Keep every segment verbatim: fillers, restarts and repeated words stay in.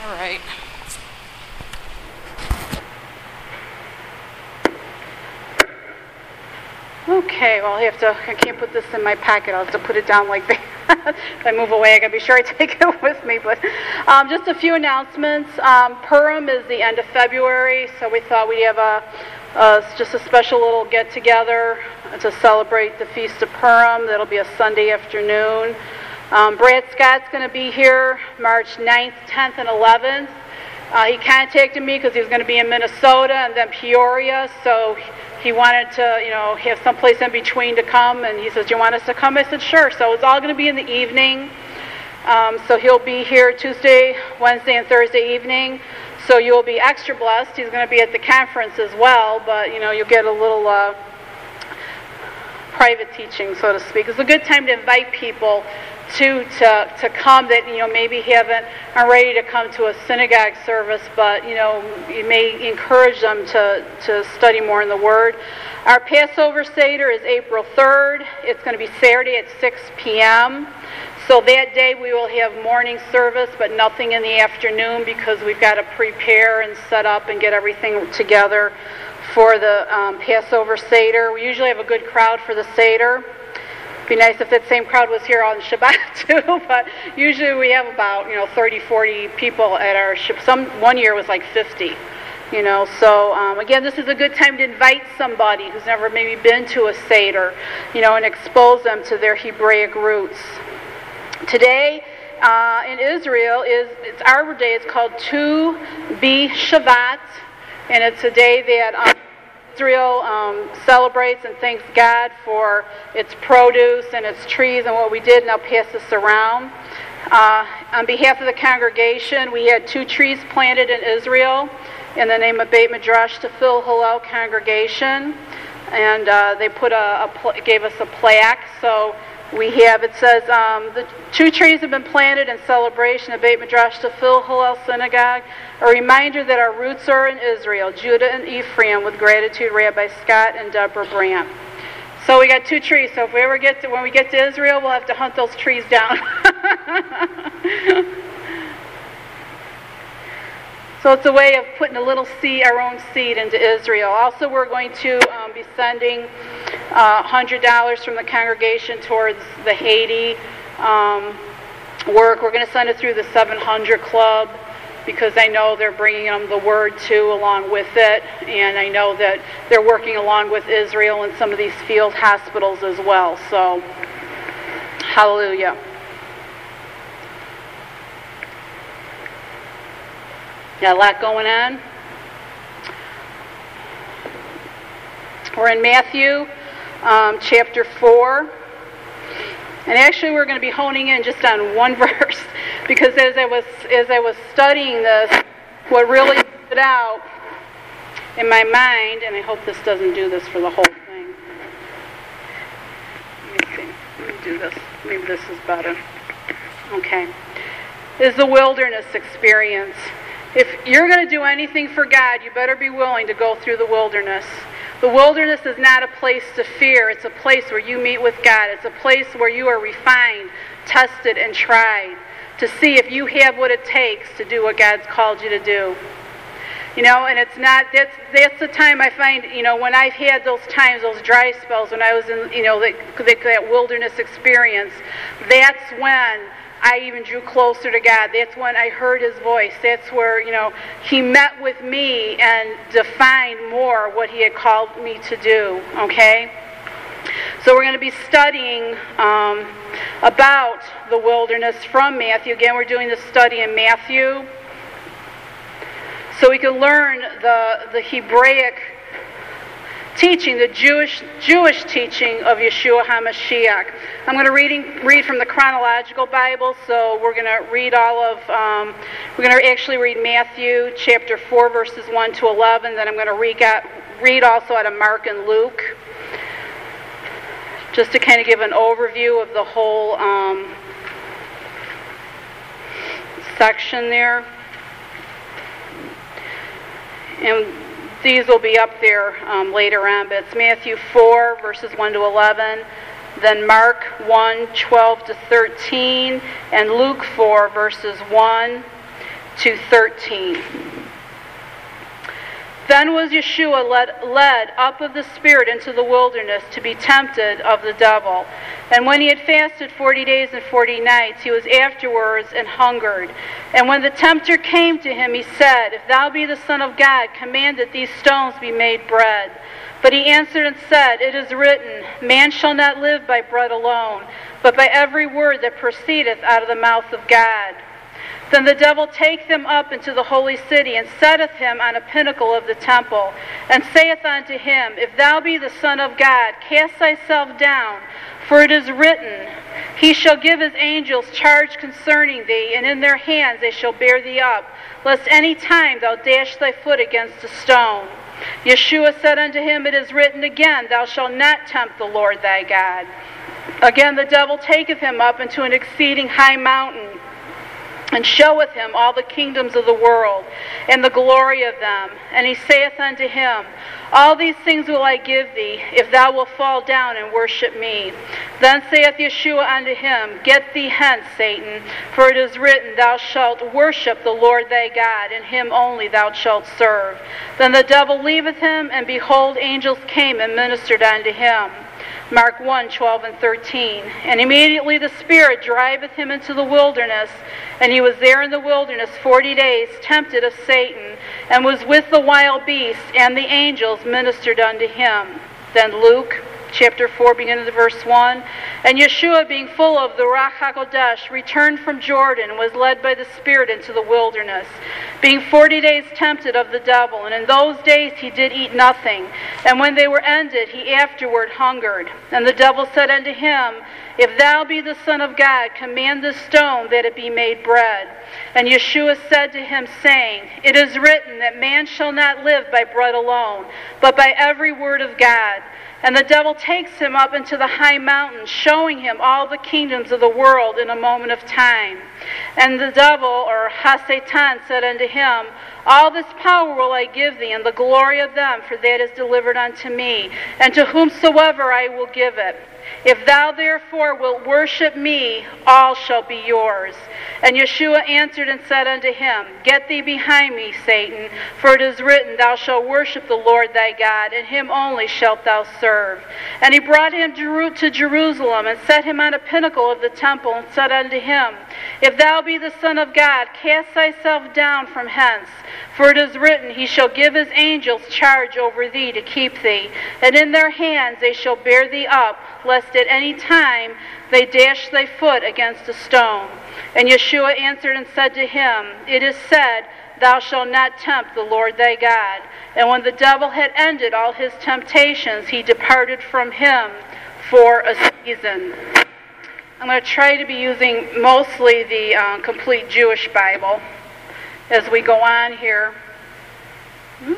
All right. Okay, well I have to, I can't put this in my packet. I'll have to put it down like that. If I move away, I gotta be sure I take it with me. But um, just a few announcements. Um, Purim is the end of February, so we thought we'd have a, a just a special little get together to celebrate the Feast of Purim. That'll be a Sunday afternoon. Um, Brad Scott's going to be here March ninth, tenth, and eleventh. Uh, he contacted me because he was going to be in Minnesota and then Peoria, so he wanted to, you know, have someplace in between to come, and he says, "Do you want us to come?" I said, "Sure." So it's all going to be in the evening. Um, so he'll be here Tuesday, Wednesday, and Thursday evening. So you'll be extra blessed. He's going to be at the conference as well, but you know, you'll get a little uh, private teaching, so to speak. It's a good time to invite people to to to come that, you know, maybe haven't are ready to come to a synagogue service, but you know, you may encourage them to to study more in the Word. Our Passover Seder is April third. It's going to be Saturday at six p.m. So that day we will have morning service, but nothing in the afternoon because we've got to prepare and set up and get everything together for the um, Passover Seder. We usually have a good crowd for the Seder. It'd be nice if that same crowd was here on Shabbat too, but usually we have about, you know, thirty, forty people at our Shabbat. Some one year was like fifty, you know. So um, again, this is a good time to invite somebody who's never maybe been to a Seder, you know, and expose them to their Hebraic roots. Today uh, in Israel is it's Arbor Day. It's called Tu B'Shavat, and it's a day that Um, Israel um, celebrates and thanks God for its produce and its trees and what we did, and I'll pass this around. Uh, on behalf of the congregation, we had two trees planted in Israel in the name of Beit Midrash Tefil Hillel Congregation, and uh, they put a, a pl- gave us a plaque. So we have, it says, um, the two trees have been planted in celebration of Beit Midrash Tefil Hillel Synagogue, a reminder that our roots are in Israel, Judah and Ephraim, with gratitude, Rabbi Scott and Deborah Brandt. So we got two trees, so if we ever get to, when we get to Israel, we'll have to hunt those trees down. So it's a way of putting a little seed, our own seed, into Israel. Also, we're going to um, be sending uh, one hundred dollars from the congregation towards the Haiti um, work. We're going to send it through the seven hundred Club because I know they're bringing them the Word too along with it, and I know that they're working along with Israel and some of these field hospitals as well. So, hallelujah. Got a lot going on. We're in Matthew um, chapter four. And actually we're going to be honing in just on one verse, because as I was as I was studying this, what really stood out in my mind, and I hope this doesn't do this for the whole thing. Let me see. Let me do this. Maybe this is better. Okay. Is the wilderness experience. If you're going to do anything for God, you better be willing to go through the wilderness. The wilderness is not a place to fear. It's a place where you meet with God. It's a place where you are refined, tested, and tried to see if you have what it takes to do what God's called you to do. You know, and it's not, that's that's the time I find, you know, when I've had those times, those dry spells, when I was in, you know, that, that wilderness experience, that's when I even drew closer to God. That's when I heard His voice. That's where, you know, He met with me and defined more what He had called me to do, okay? So we're going to be studying um, about the wilderness from Matthew. Again, we're doing this study in Matthew so we can learn the, the Hebraic teaching, the Jewish Jewish teaching of Yeshua HaMashiach. I'm going to reading, read from the chronological Bible, so we're going to read all of, um, we're going to actually read Matthew chapter four, verses one to eleven, then I'm going to read, read also out of Mark and Luke, just to kind of give an overview of the whole um, section there. And these will be up there um, later on, but it's Matthew four, verses one to eleven, then Mark one, twelve to thirteen, and Luke four, verses one to thirteen. Then was Yeshua led, led up of the Spirit into the wilderness to be tempted of the devil. And when he had fasted forty days and forty nights, he was afterwards and hungered. And when the tempter came to him, he said, If thou be the Son of God, command that these stones be made bread. But he answered and said, It is written, Man shall not live by bread alone, but by every word that proceedeth out of the mouth of God. Then the devil taketh him up into the holy city, and setteth him on a pinnacle of the temple, and saith unto him, If thou be the Son of God, cast thyself down, for it is written, He shall give his angels charge concerning thee, and in their hands they shall bear thee up, lest any time thou dash thy foot against a stone. Yeshua said unto him, It is written again, Thou shalt not tempt the Lord thy God. Again the devil taketh him up into an exceeding high mountain, and showeth him all the kingdoms of the world, and the glory of them. And he saith unto him, All these things will I give thee, if thou wilt fall down and worship me. Then saith Yeshua unto him, Get thee hence, Satan, for it is written, Thou shalt worship the Lord thy God, and him only thou shalt serve. Then the devil leaveth him, and behold, angels came and ministered unto him. Mark one, twelve and thirteen. And immediately the Spirit driveth him into the wilderness, and he was there in the wilderness forty days, tempted of Satan, and was with the wild beasts, and the angels ministered unto him. Then Luke chapter four, beginning of verse one. And Yeshua, being full of the Ruach HaKodesh, returned from Jordan, and was led by the Spirit into the wilderness, being forty days tempted of the devil. And in those days he did eat nothing. And when they were ended, he afterward hungered. And the devil said unto him, If thou be the Son of God, command this stone that it be made bread. And Yeshua said to him, saying, It is written that man shall not live by bread alone, but by every word of God. And the devil takes him up into the high mountain, showing him all the kingdoms of the world in a moment of time. And the devil, or Ha-Satan, said unto him, All this power will I give thee, and the glory of them, for that is delivered unto me, and to whomsoever I will give it. If thou therefore wilt worship me, all shall be yours. And Yeshua answered and said unto him, Get thee behind me, Satan, for it is written, Thou shalt worship the Lord thy God, and him only shalt thou serve. And he brought him to Jerusalem, and set him on a pinnacle of the temple, and said unto him, If thou be the Son of God, cast thyself down from hence. For it is written, He shall give his angels charge over thee to keep thee, and in their hands they shall bear thee up, lest at any time they dash thy foot against a stone. And Yeshua answered and said to him, It is said, Thou shalt not tempt the Lord thy God. And when the devil had ended all his temptations, he departed from him for a season. I'm going to try to be using mostly the uh, complete Jewish Bible as we go on here. Oops.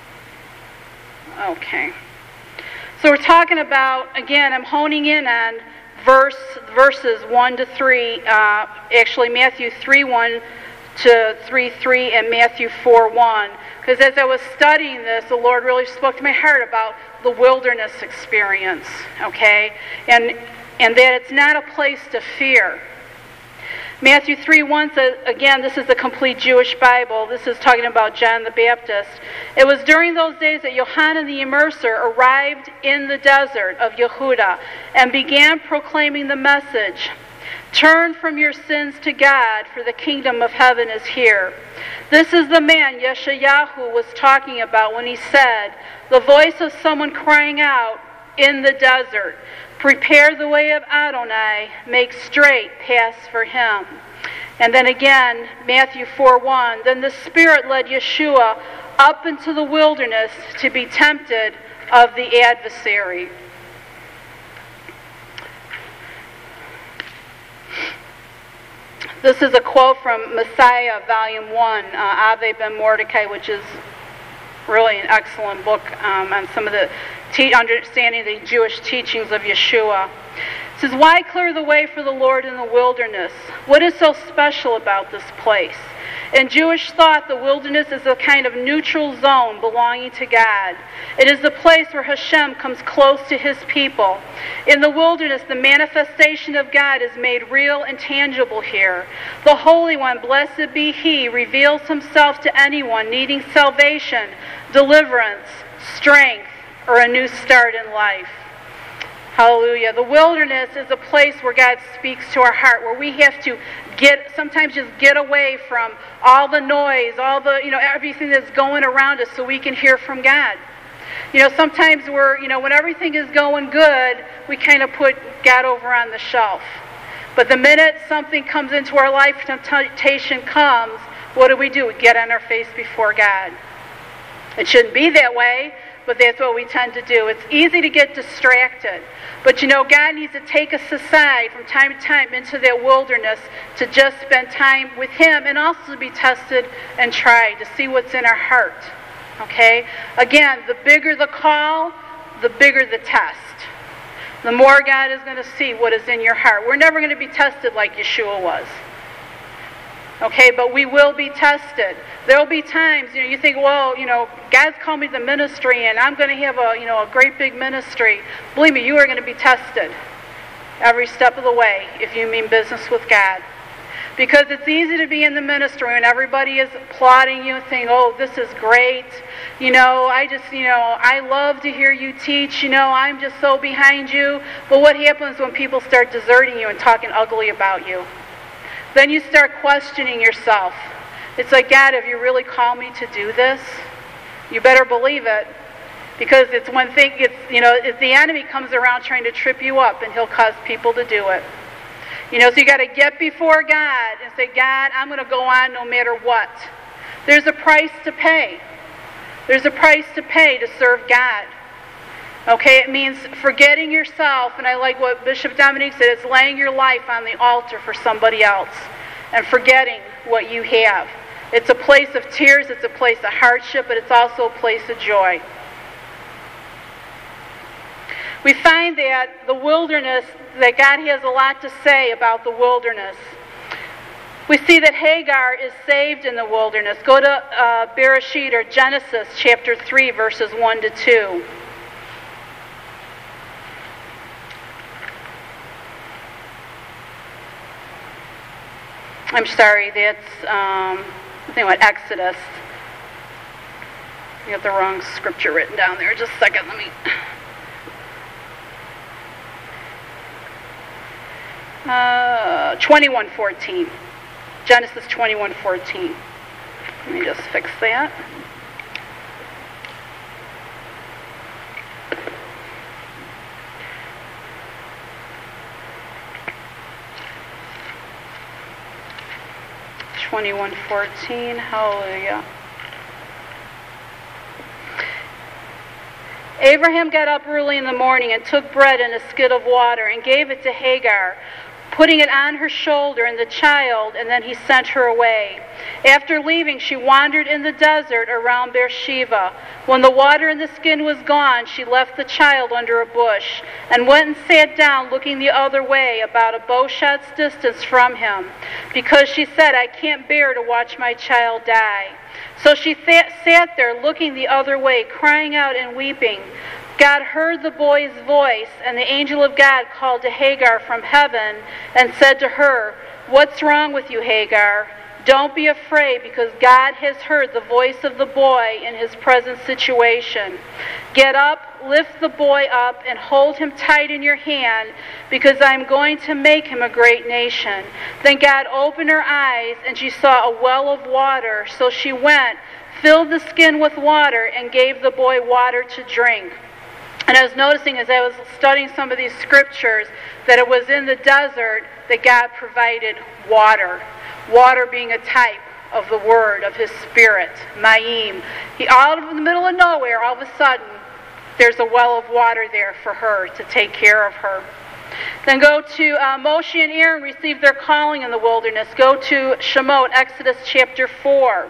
Okay. So we're talking about, again, I'm honing in on verse verses one to three, uh, actually Matthew three, one to three, three, and Matthew four, one. Because as I was studying this, the Lord really spoke to my heart about the wilderness experience, okay? And, and that it's not a place to fear. Matthew three one says, again, this is the complete Jewish Bible. This is talking about John the Baptist. It was during those days that Yohanan the Immerser arrived in the desert of Yehuda and began proclaiming the message, Turn from your sins to God, for the kingdom of heaven is here. This is the man Yeshayahu was talking about when he said, The voice of someone crying out in the desert, Prepare the way of Adonai, make straight paths for him. And then again, Matthew four one, Then the Spirit led Yeshua up into the wilderness to be tempted of the adversary. This is a quote from Messiah, Volume one, uh, Ave Ben Mordecai, which is really an excellent book um, on some of the te- understanding the Jewish teachings of Yeshua. It says, Why clear the way for the Lord in the wilderness? What is so special about this place? In Jewish thought, the wilderness is a kind of neutral zone belonging to God. It is the place where Hashem comes close to his people. In the wilderness, the manifestation of God is made real and tangible here. The Holy One, blessed be he, reveals himself to anyone needing salvation, deliverance, strength, or a new start in life. Hallelujah. The wilderness is a place where God speaks to our heart, where we have to get, sometimes just get away from all the noise, all the, you know, everything that's going around us so we can hear from God. You know, sometimes we're, you know, when everything is going good, we kind of put God over on the shelf. But the minute something comes into our life, temptation comes, what do we do? We get on our face before God. It shouldn't be that way, but that's what we tend to do. It's easy to get distracted. But you know, God needs to take us aside from time to time into that wilderness to just spend time with him and also to be tested and tried to see what's in our heart. Okay? Again, the bigger the call, the bigger the test. The more God is going to see what is in your heart. We're never going to be tested like Yeshua was. Okay, but we will be tested. There will be times, you know, you think, well, you know, God's called me to the ministry and I'm going to have a, you know, a great big ministry. Believe me, you are going to be tested every step of the way if you mean business with God. Because it's easy to be in the ministry when everybody is applauding you and saying, oh, this is great. You know, I just, you know, I love to hear you teach. You know, I'm just so behind you. But what happens when people start deserting you and talking ugly about you? Then you start questioning yourself. It's like, God, have you really called me to do this? You better believe it. Because it's one thing, it's, you know, if the enemy comes around trying to trip you up, and he'll cause people to do it. You know, so you got to get before God and say, God, I'm going to go on no matter what. There's a price to pay. There's a price to pay to serve God. Okay, it means forgetting yourself, and I like what Bishop Dominique said, it's laying your life on the altar for somebody else and forgetting what you have. It's a place of tears, it's a place of hardship, but it's also a place of joy. We find that the wilderness, that God has a lot to say about the wilderness. We see that Hagar is saved in the wilderness. Go to uh, Bereshit, or Genesis chapter three, verses one to two. I'm sorry, that's, um, I think about Exodus. You got the wrong scripture written down there. Just a second, let me... Uh, twenty-one fourteen. Genesis twenty-one fourteen. Let me just fix that. twenty-one fourteen. Hallelujah. Abraham got up early in the morning and took bread and a skid of water and gave it to Hagar, putting it on her shoulder and the child, and then he sent her away. After leaving, she wandered in the desert around Beersheba. When the water in the skin was gone, she left the child under a bush and went and sat down looking the other way, about a bow shot's distance from him, because she said, I can't bear to watch my child die. So she th- sat there looking the other way, crying out and weeping. God heard the boy's voice, and the angel of God called to Hagar from heaven and said to her, What's wrong with you, Hagar? Don't be afraid, because God has heard the voice of the boy in his present situation. Get up, lift the boy up, and hold him tight in your hand, because I'm going to make him a great nation. Then God opened her eyes, and she saw a well of water. So she went, filled the skin with water, and gave the boy water to drink. And I was noticing as I was studying some of these scriptures that it was in the desert that God provided water. Water being a type of the word, of his spirit, Ma'im. He, all in the middle of nowhere, all of a sudden, there's a well of water there for her to take care of her. Then go to uh, Moshe and Aaron received their calling in the wilderness. Go to Shemot, Exodus chapter four.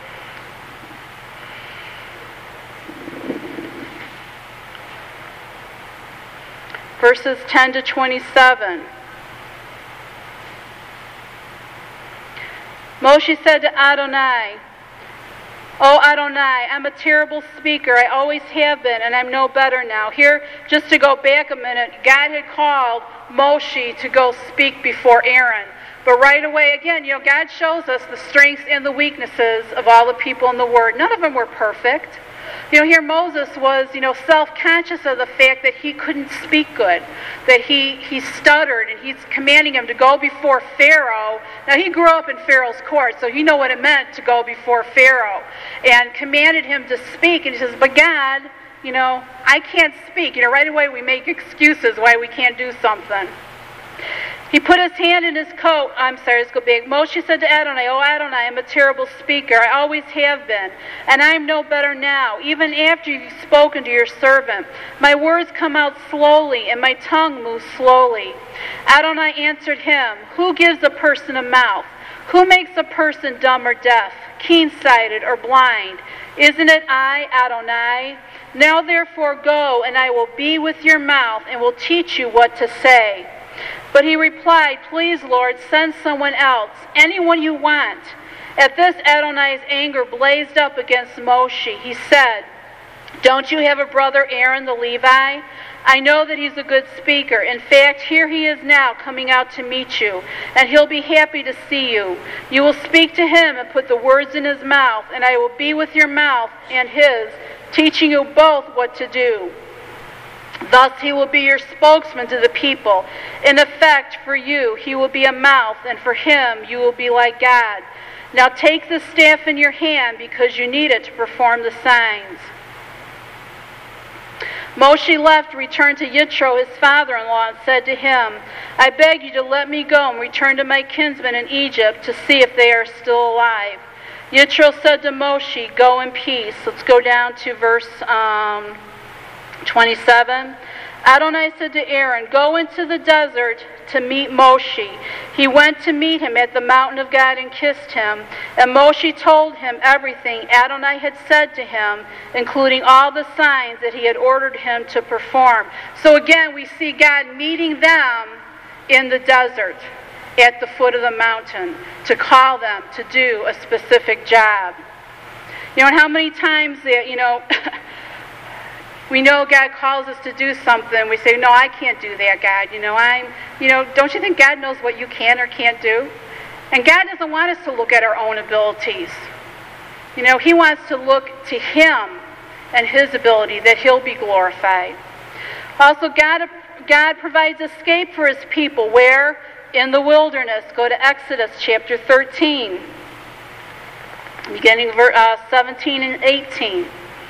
Verses ten to twenty-seven. Moshe said to Adonai, "Oh Adonai, I'm a terrible speaker. I always have been, and I'm no better now." Here, just to go back a minute, God had called Moshe to go speak before Aaron. But right away, again, you know, God shows us the strengths and the weaknesses of all the people in the Word. None of them were perfect. You know, here Moses was, you know, self-conscious of the fact that he couldn't speak good, that he, he stuttered, and he's commanding him to go before Pharaoh. Now, he grew up in Pharaoh's court, so he knew what it meant to go before Pharaoh, and commanded him to speak. And he says, but God, you know, I can't speak. You know, right away we make excuses why we can't do something. He put his hand in his coat. I'm sorry, let's go back. Moshe said to Adonai, "Oh Adonai, I'm a terrible speaker. I always have been, and I am no better now, even after you've spoken to your servant. My words come out slowly, and my tongue moves slowly." Adonai answered him, "Who gives a person a mouth? Who makes a person dumb or deaf, keen-sighted or blind? Isn't it I, Adonai? Now therefore go, and I will be with your mouth, and will teach you what to say." But he replied, "Please, Lord, send someone else, anyone you want." At this, Adonai's anger blazed up against Moshe. He said, "Don't you have a brother Aaron the Levi? I know that he's a good speaker. In fact, here he is now coming out to meet you, and he'll be happy to see you. You will speak to him and put the words in his mouth, and I will be with your mouth and his, teaching you both what to do. Thus he will be your spokesman to the people. In effect, for you, he will be a mouth, and for him, you will be like God. Now take the staff in your hand, because you need it to perform the signs." Moshe left, returned to Yitro, his father-in-law, and said to him, "I beg you to let me go and return to my kinsmen in Egypt to see if they are still alive." Yitro said to Moshe, "Go in peace." Let's go down to verse um, twenty-seven. Adonai said to Aaron, "Go into the desert to meet Moshe." He went to meet him at the mountain of God and kissed him. And Moshe told him everything Adonai had said to him, including all the signs that he had ordered him to perform. So again, we see God meeting them in the desert at the foot of the mountain to call them to do a specific job. You know, and how many times that, you know, we know God calls us to do something. We say, "No, I can't do that, God. You know, I'm, you know, don't you think God knows what you can or can't do?" And God doesn't want us to look at our own abilities. You know, He wants to look to Him and His ability, that He'll be glorified. Also, God, God provides escape for His people. Where? In the wilderness. Go to Exodus chapter thirteen, beginning uh, seventeen and eighteen.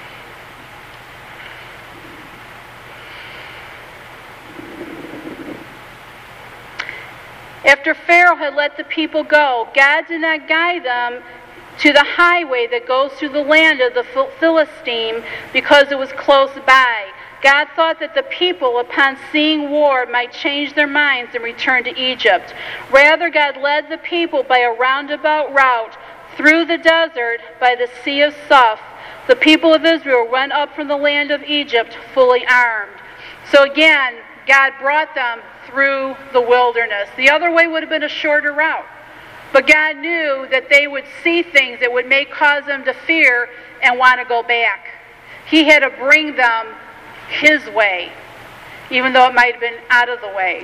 After Pharaoh had let the people go, God did not guide them to the highway that goes through the land of the Philistine because it was close by. God thought that the people, upon seeing war, might change their minds and return to Egypt. Rather, God led the people by a roundabout route through the desert by the Sea of Suf. The people of Israel went up from the land of Egypt fully armed. So again, God brought them through the wilderness. The other way would have been a shorter route. But God knew that they would see things that would make cause them to fear and want to go back. He had to bring them His way, even though it might have been out of the way.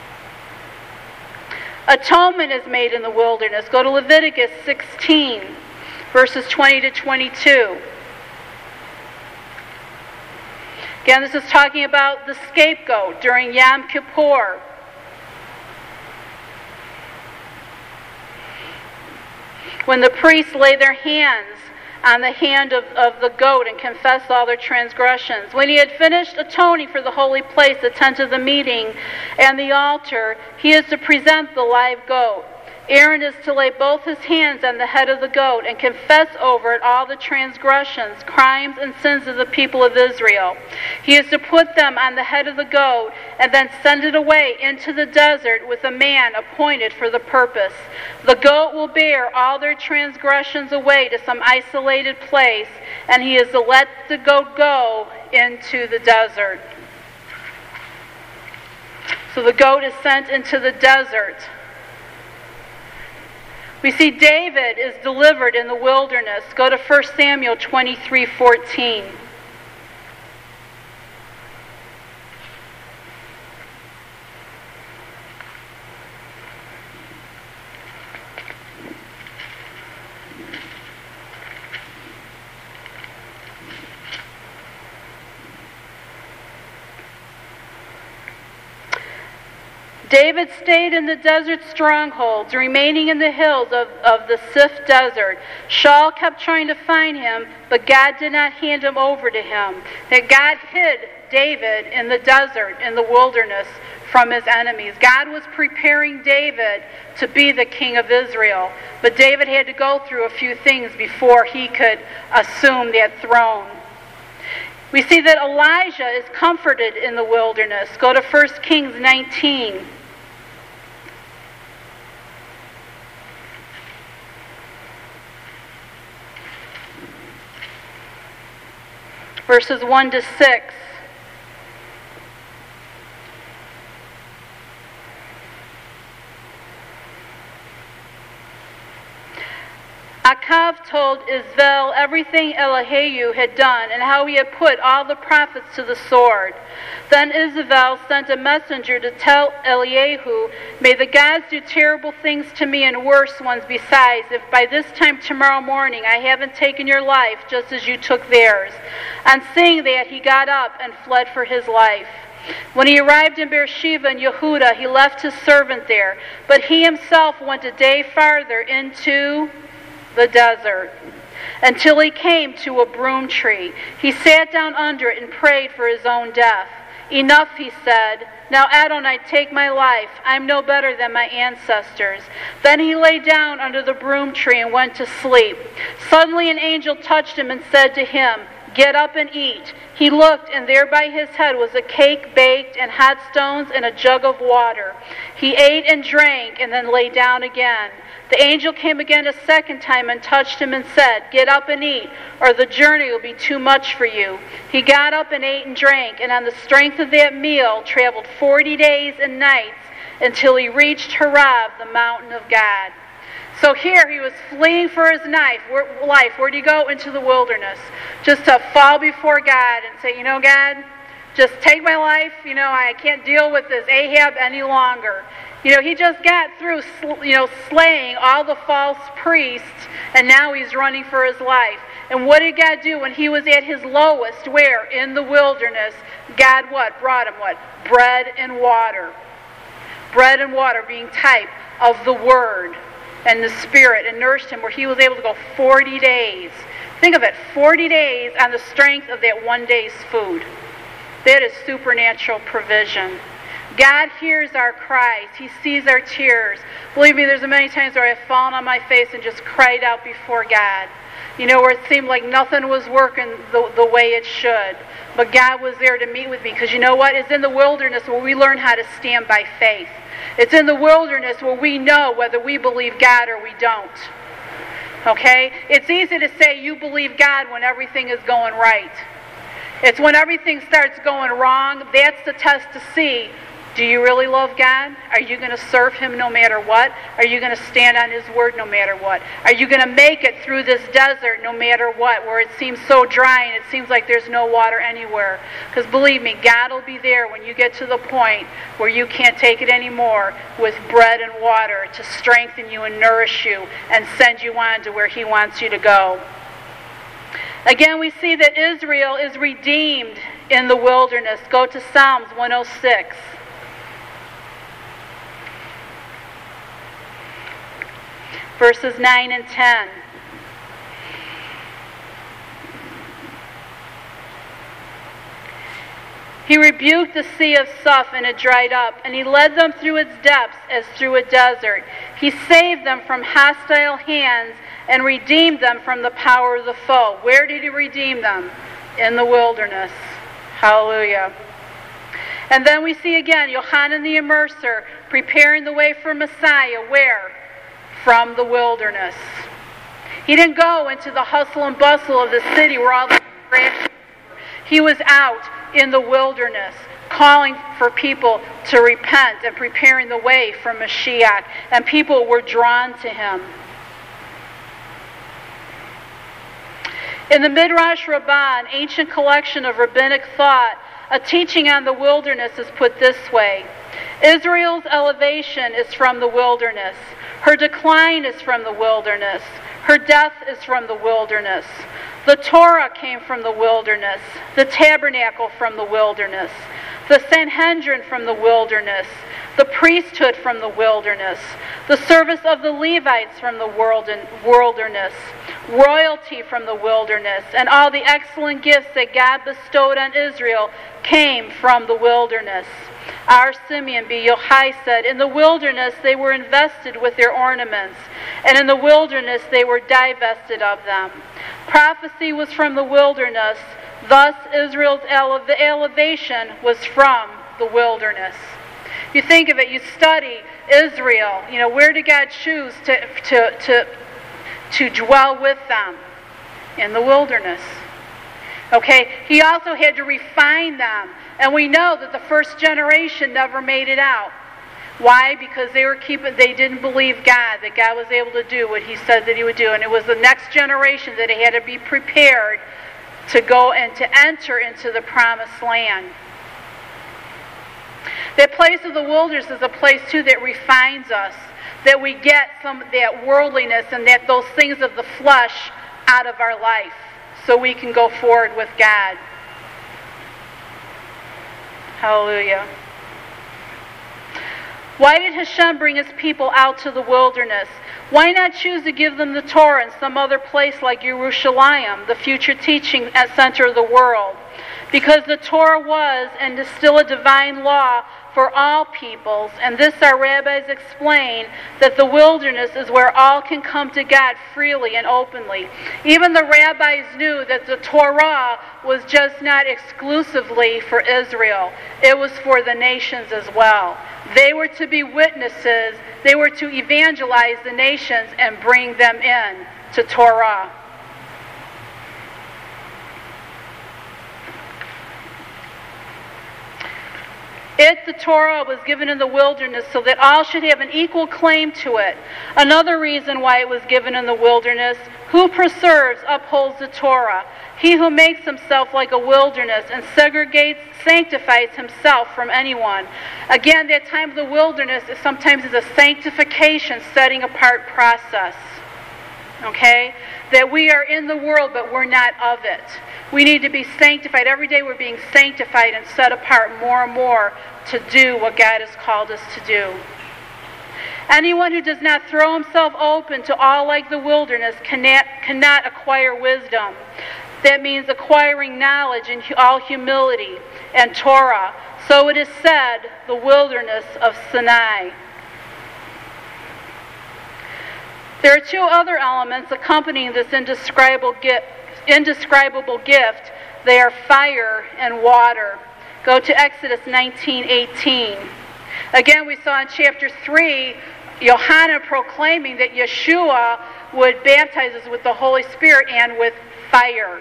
Atonement is made in the wilderness. Go to Leviticus sixteen, verses twenty to twenty-two. Again, this is talking about the scapegoat during Yom Kippur. When the priests lay their hands on the hand of, of the goat and confess all their transgressions. When he had finished atoning for the holy place, the tent of the meeting, and the altar, he is to present the live goat. Aaron is to lay both his hands on the head of the goat and confess over it all the transgressions, crimes, and sins of the people of Israel. He is to put them on the head of the goat and then send it away into the desert with a man appointed for the purpose. The goat will bear all their transgressions away to some isolated place, and he is to let the goat go into the desert. So the goat is sent into the desert. We see David is delivered in the wilderness. Go to First Samuel twenty-three fourteen. David stayed in the desert strongholds, remaining in the hills of, of the Sif desert. Shaul kept trying to find him, but God did not hand him over to him. That God hid David in the desert, in the wilderness, from his enemies. God was preparing David to be the king of Israel, but David had to go through a few things before he could assume that throne. We see that Elijah is comforted in the wilderness. Go to First Kings nineteen. Verses one to six. Achav told Isabel everything Elihu had done and how he had put all the prophets to the sword. Then Isabel sent a messenger to tell Elihu, "May the gods do terrible things to me and worse ones besides, if by this time tomorrow morning I haven't taken your life just as you took theirs." On seeing that, he got up and fled for his life. When he arrived in Beersheba in Yehudah, he left his servant there, but he himself went a day farther into the desert, until he came to a broom tree. He sat down under it and prayed for his own death. "Enough," he said. "Now Adonai, take my life. I am no better than my ancestors." Then he lay down under the broom tree and went to sleep. Suddenly an angel touched him and said to him, "Get up and eat." He looked, and there by his head was a cake baked and hot stones and a jug of water. He ate and drank and then lay down again. The angel came again a second time and touched him and said, "Get up and eat, or the journey will be too much for you." He got up and ate and drank, and on the strength of that meal traveled forty days and nights until he reached Horeb, the mountain of God. So here he was fleeing for his life. Where do you go? Into the wilderness. Just to fall before God and say, "You know, God, just take my life. You know, I can't deal with this Ahab any longer." You know, he just got through, you know, slaying all the false priests, and now he's running for his life. And what did God do when he was at his lowest? Where? In the wilderness. God what? Brought him what? Bread and water. Bread and water being type of the Word and the Spirit, and nourished him where he was able to go forty days. Think of it, forty days on the strength of that one day's food. That is supernatural provision. God hears our cries. He sees our tears. Believe me, there's many times where I've fallen on my face and just cried out before God. You know, where it seemed like nothing was working the, the way it should. But God was there to meet with me. Because you know what? It's in the wilderness where we learn how to stand by faith. It's in the wilderness where we know whether we believe God or we don't. Okay? It's easy to say you believe God when everything is going right. It's when everything starts going wrong, that's the test to see, do you really love God? Are you going to serve Him no matter what? Are you going to stand on His Word no matter what? Are you going to make it through this desert no matter what, where it seems so dry and it seems like there's no water anywhere? Because believe me, God will be there when you get to the point where you can't take it anymore with bread and water to strengthen you and nourish you and send you on to where He wants you to go. Again, we see that Israel is redeemed in the wilderness. Go to Psalms one oh six. Verses nine and ten. He rebuked the sea of Suph, and it dried up, and he led them through its depths as through a desert. He saved them from hostile hands and redeemed them from the power of the foe. Where did he redeem them? In the wilderness. Hallelujah. And then we see again Yohanan the Immerser preparing the way for Messiah. Where? From the wilderness. He didn't go into the hustle and bustle of the city where all the He was out in the wilderness calling for people to repent and preparing the way for Mashiach. And people were drawn to him. In the Midrash Rabbah, an ancient collection of rabbinic thought, a teaching on the wilderness is put this way. Israel's elevation is from the wilderness. Her decline is from the wilderness. Her death is from the wilderness. The Torah came from the wilderness. The tabernacle from the wilderness. The Sanhedrin from the wilderness. The priesthood from the wilderness. The service of the Levites from the wilderness. Royalty from the wilderness. And all the excellent gifts that God bestowed on Israel came from the wilderness. Our Simeon B. Yochai said, in the wilderness they were invested with their ornaments, and in the wilderness they were divested of them. Prophecy was from the wilderness, thus Israel's ele- the elevation was from the wilderness. You think of it, you study Israel, you know, where did God choose to, to, to, to dwell with them? In the wilderness. Okay, he also had to refine them. And we know that the first generation never made it out. Why? Because they were keeping, they didn't believe God, that God was able to do what he said that he would do. And it was the next generation that he had to be prepared to go and to enter into the promised land. That place of the wilderness is a place too that refines us, that we get some that worldliness and that those things of the flesh out of our life, so we can go forward with God. Hallelujah. Why did Hashem bring his people out to the wilderness? Why not choose to give them the Torah in some other place like Yerushalayim, the future teaching center of the world? Because the Torah was and is still a divine law for all peoples, and this our rabbis explain, that the wilderness is where all can come to God freely and openly. Even the rabbis knew that the Torah was just not exclusively for Israel. It was for the nations as well. They were to be witnesses. They were to evangelize the nations and bring them in to Torah. It, the Torah, was given in the wilderness so that all should have an equal claim to it. Another reason why it was given in the wilderness, who preserves, upholds the Torah. He who makes himself like a wilderness and segregates, sanctifies himself from anyone. Again, that time of the wilderness is sometimes is a sanctification, setting apart process. Okay? That we are in the world, but we're not of it. We need to be sanctified. Every day we're being sanctified and set apart more and more to do what God has called us to do. Anyone who does not throw himself open to all like the wilderness cannot, cannot acquire wisdom. That means acquiring knowledge in all humility and Torah. So it is said, the wilderness of Sinai. There are two other elements accompanying this indescribable gift. indescribable gift. They are fire and water. Go to Exodus nineteen eighteen. Again, we saw in chapter three, Yohanan proclaiming that Yeshua would baptize us with the Holy Spirit and with fire.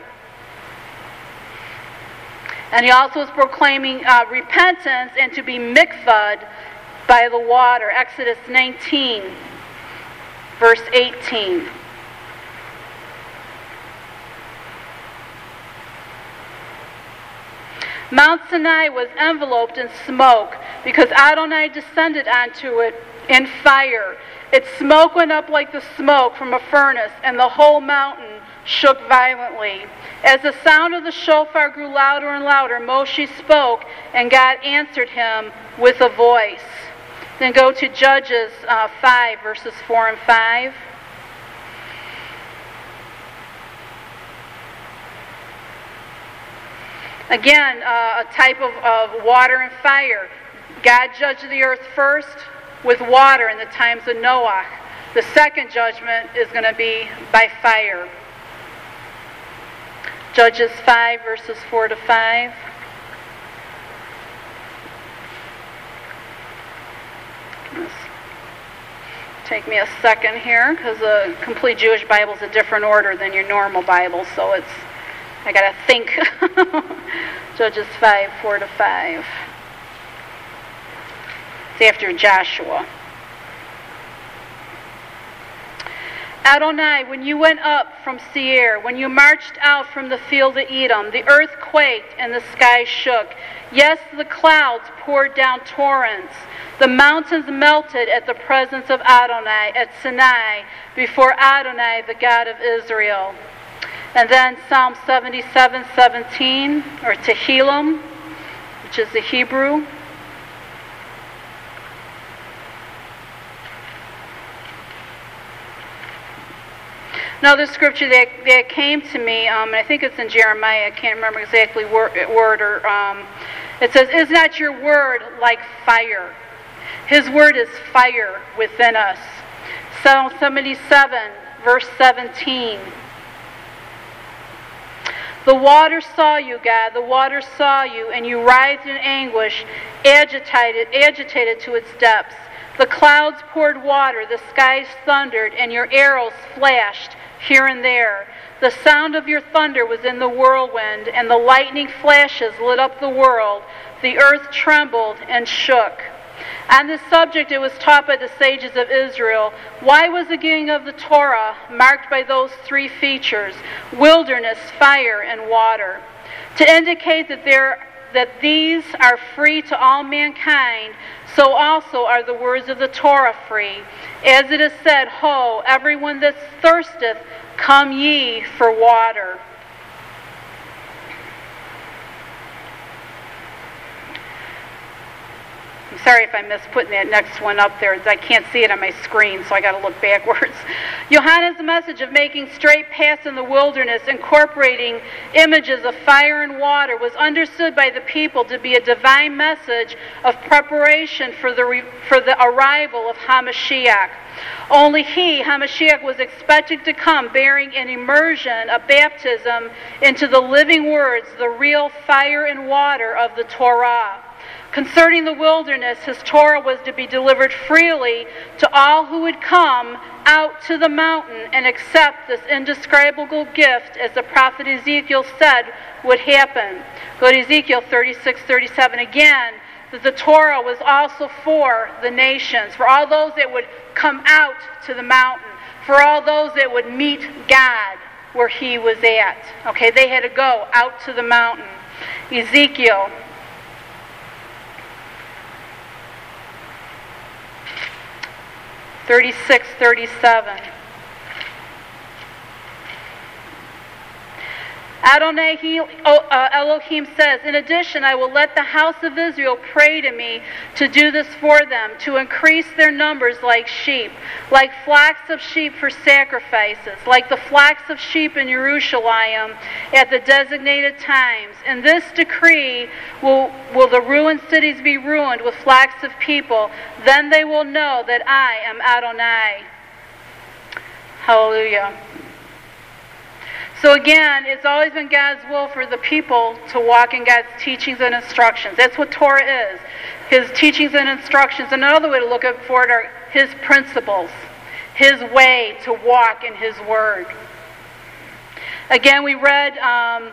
And he also was proclaiming uh, repentance and to be mikvahd by the water. Exodus nineteen, verse eighteen. Mount Sinai was enveloped in smoke because Adonai descended onto it in fire. Its smoke went up like the smoke from a furnace, and the whole mountain shook violently. As the sound of the shofar grew louder and louder, Moshe spoke, and God answered him with a voice. Then go to Judges uh, five, verses four and five. Again, uh, a type of, of water and fire. God judged the earth first with water in the times of Noah. The second judgment is going to be by fire. Judges five, verses four to five. Take me a second here, because the Complete Jewish Bible is a different order than your normal Bible, so it's I gotta think. Judges five, four to five. It's after Joshua. Adonai, when you went up from Seir, when you marched out from the field of Edom, the earth quaked and the sky shook. Yes, the clouds poured down torrents. The mountains melted at the presence of Adonai at Sinai, before Adonai, the God of Israel. And then Psalm seventy-seven seventeen, or Tehillim, which is the Hebrew. Another scripture that, that came to me, um, and I think it's in Jeremiah, I can't remember exactly word, word or um, it says, "Is not your word like fire?" His word is fire within us. Psalm seventy-seven, verse seventeen. The waters saw you, God, the waters saw you, and you writhed in anguish, agitated, agitated to its depths. The clouds poured water, the skies thundered, and your arrows flashed here and there. The sound of your thunder was in the whirlwind, and the lightning flashes lit up the world. The earth trembled and shook. On this subject, it was taught by the sages of Israel. Why was the giving of the Torah marked by those three features, wilderness, fire, and water? To indicate that there that these are free to all mankind, so also are the words of the Torah free. As it is said, Ho, everyone that thirsteth, come ye for water. I'm sorry if I missed putting that next one up there. I can't see it on my screen, so I got to look backwards. Yohannon's message of making straight paths in the wilderness, incorporating images of fire and water, was understood by the people to be a divine message of preparation for the re- for the arrival of HaMashiach. Only he, HaMashiach, was expected to come bearing an immersion, a baptism into the living words, the real fire and water of the Torah. Concerning the wilderness, his Torah was to be delivered freely to all who would come out to the mountain and accept this indescribable gift, as the prophet Ezekiel said would happen. Go to Ezekiel thirty-six thirty-seven again, that the Torah was also for the nations, for all those that would come out to the mountain, for all those that would meet God where he was at. Okay, they had to go out to the mountain. Ezekiel thirty-six thirty-seven. Adonai Elohim says, in addition, I will let the house of Israel pray to me to do this for them, to increase their numbers like sheep, like flocks of sheep for sacrifices, like the flocks of sheep in Jerusalem at the designated times. In this decree will, will the ruined cities be ruined with flocks of people. Then they will know that I am Adonai. Hallelujah. So again, it's always been God's will for the people to walk in God's teachings and instructions. That's what Torah is. His teachings and instructions. And another way to look for it are his principles. His way to walk in his word. Again, we read, um,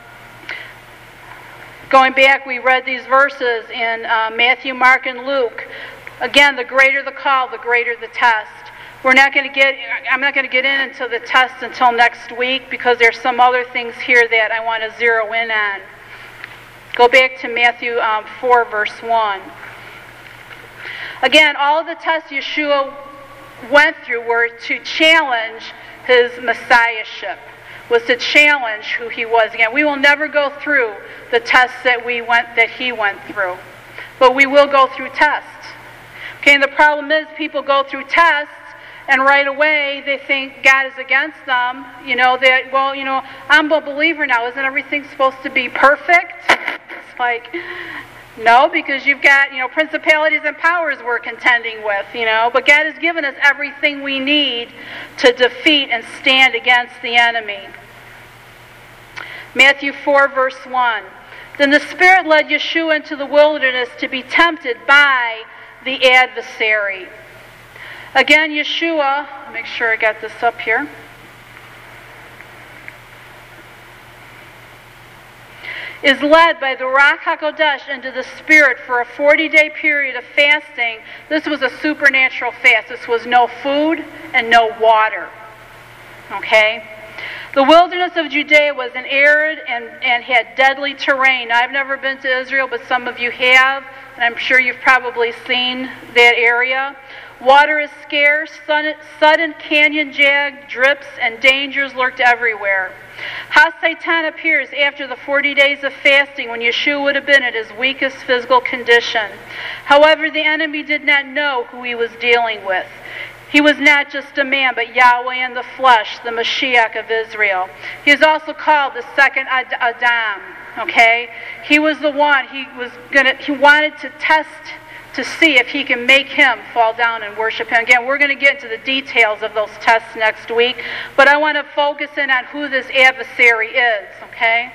going back, we read these verses in uh, Matthew, Mark, and Luke. Again, the greater the call, the greater the test. We're not going to get, I'm not going to get in into the test until next week, because there's some other things here that I want to zero in on. Go back to Matthew um, four, verse one. Again, all of the tests Yeshua went through were to challenge his messiahship, was to challenge who he was. Again, we will never go through the tests that we went, that he went through, but we will go through tests. Okay, and the problem is people go through tests, and right away they think God is against them. You know, that, well, you know, I'm a believer now. Isn't everything supposed to be perfect? It's like, no, because you've got, you know, principalities and powers we're contending with, you know. But God has given us everything we need to defeat and stand against the enemy. Matthew four, verse one. Then the Spirit led Yeshua into the wilderness to be tempted by the adversary. Again, Yeshua, make sure I got this up here, is led by the Ruach HaKodesh into the Spirit for a forty-day period of fasting. This was a supernatural fast. This was no food and no water. okay? The wilderness of Judea was an arid and, and had deadly terrain. Now, I've never been to Israel, but some of you have, and I'm sure you've probably seen that area. Water is scarce, sudden canyon jag, drips, and dangers lurked everywhere. Ha-Satan appears after the forty days of fasting when Yeshua would have been at his weakest physical condition. However, the enemy did not know who he was dealing with. He was not just a man, but Yahweh in the flesh, the Mashiach of Israel. He is also called the second Ad- Adam, okay? He was the one, he was gonna, he wanted to test to see if he can make him fall down and worship him. Again, we're going to get into the details of those tests next week, but I want to focus in on who this adversary is, okay?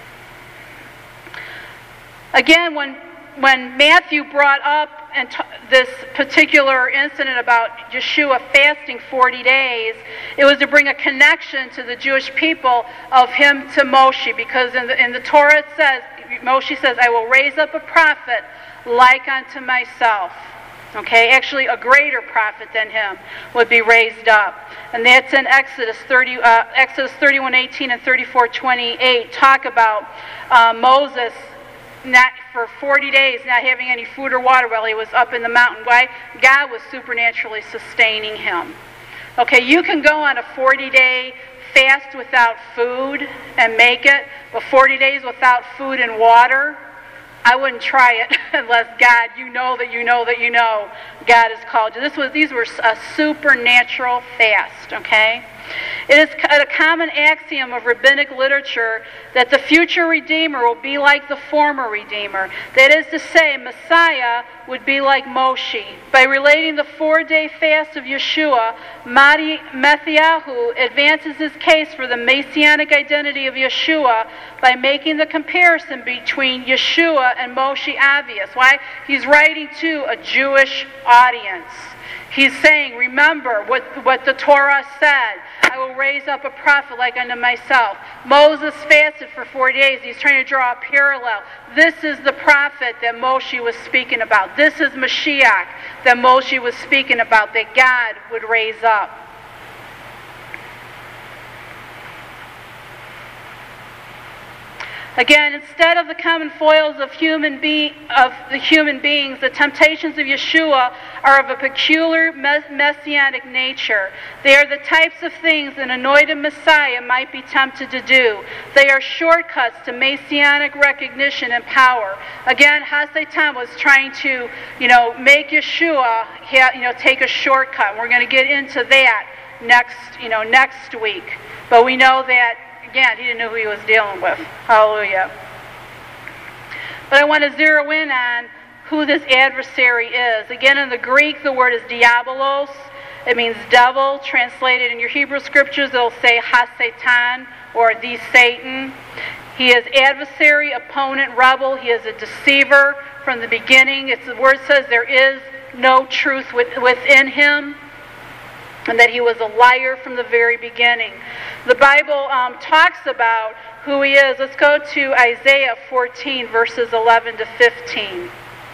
Again, when when Matthew brought up and t- this particular incident about Yeshua fasting forty days, it was to bring a connection to the Jewish people of him to Moshe, because in the, in the Torah it says, Moshe says, I will raise up a prophet like unto myself. Okay, actually a greater prophet than him would be raised up. And that's in Exodus thirty, uh, Exodus thirty-one eighteen and thirty-four twenty-eight. Talk about uh, Moses not for forty days not having any food or water while he was up in the mountain. Why? God was supernaturally sustaining him. Okay, you can go on a forty-day fast without food and make it, but forty days without food and water, I wouldn't try it unless God, you know that you know that you know God has called you. This was, these were a supernatural fast, okay? It is a common axiom of rabbinic literature that the future Redeemer will be like the former Redeemer. That is to say, Messiah would be like Moshe. By relating the four-day fast of Yeshua, Matthew advances his case for the messianic identity of Yeshua by making the comparison between Yeshua and Moshe obvious. Why? He's writing to a Jewish audience. He's saying, remember what, what the Torah said. I will raise up a prophet like unto myself. Moses fasted for forty days. He's trying to draw a parallel. This is the prophet that Moshe was speaking about. This is Mashiach that Moshe was speaking about, that God would raise up. Again, instead of the common foils of human be- of the human beings, the temptations of Yeshua are of a peculiar mess- messianic nature. They are the types of things an anointed Messiah might be tempted to do. They are shortcuts to messianic recognition and power. Again, Ha-Satan was trying to, you know, make Yeshua, you know, take a shortcut. We're going to get into that next, you know, next week. But we know that. Again, he didn't know who he was dealing with. Hallelujah. But I want to zero in on who this adversary is. Again, in the Greek, the word is diabolos. It means devil. Translated in your Hebrew scriptures, it'll say Ha-Satan, or the Satan. He is adversary, opponent, rebel. He is a deceiver from the beginning. It's, the word says there is no truth with, within him, and that he was a liar from the very beginning. The Bible um, talks about who he is. Let's go to Isaiah fourteen, verses eleven to fifteen.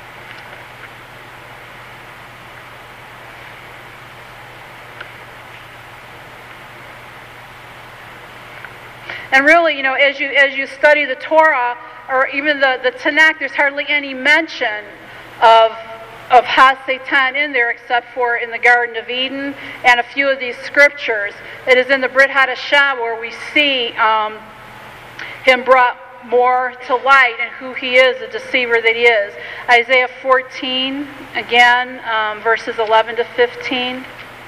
And really, you know, as you as you study the Torah, or even the, the Tanakh, there's hardly any mention of of Ha-Satan in there, except for in the Garden of Eden and a few of these scriptures. It is in the Brit Hadashah where we see um, him brought more to light and who he is, the deceiver that he is. Isaiah fourteen, again, um, verses eleven to fifteen.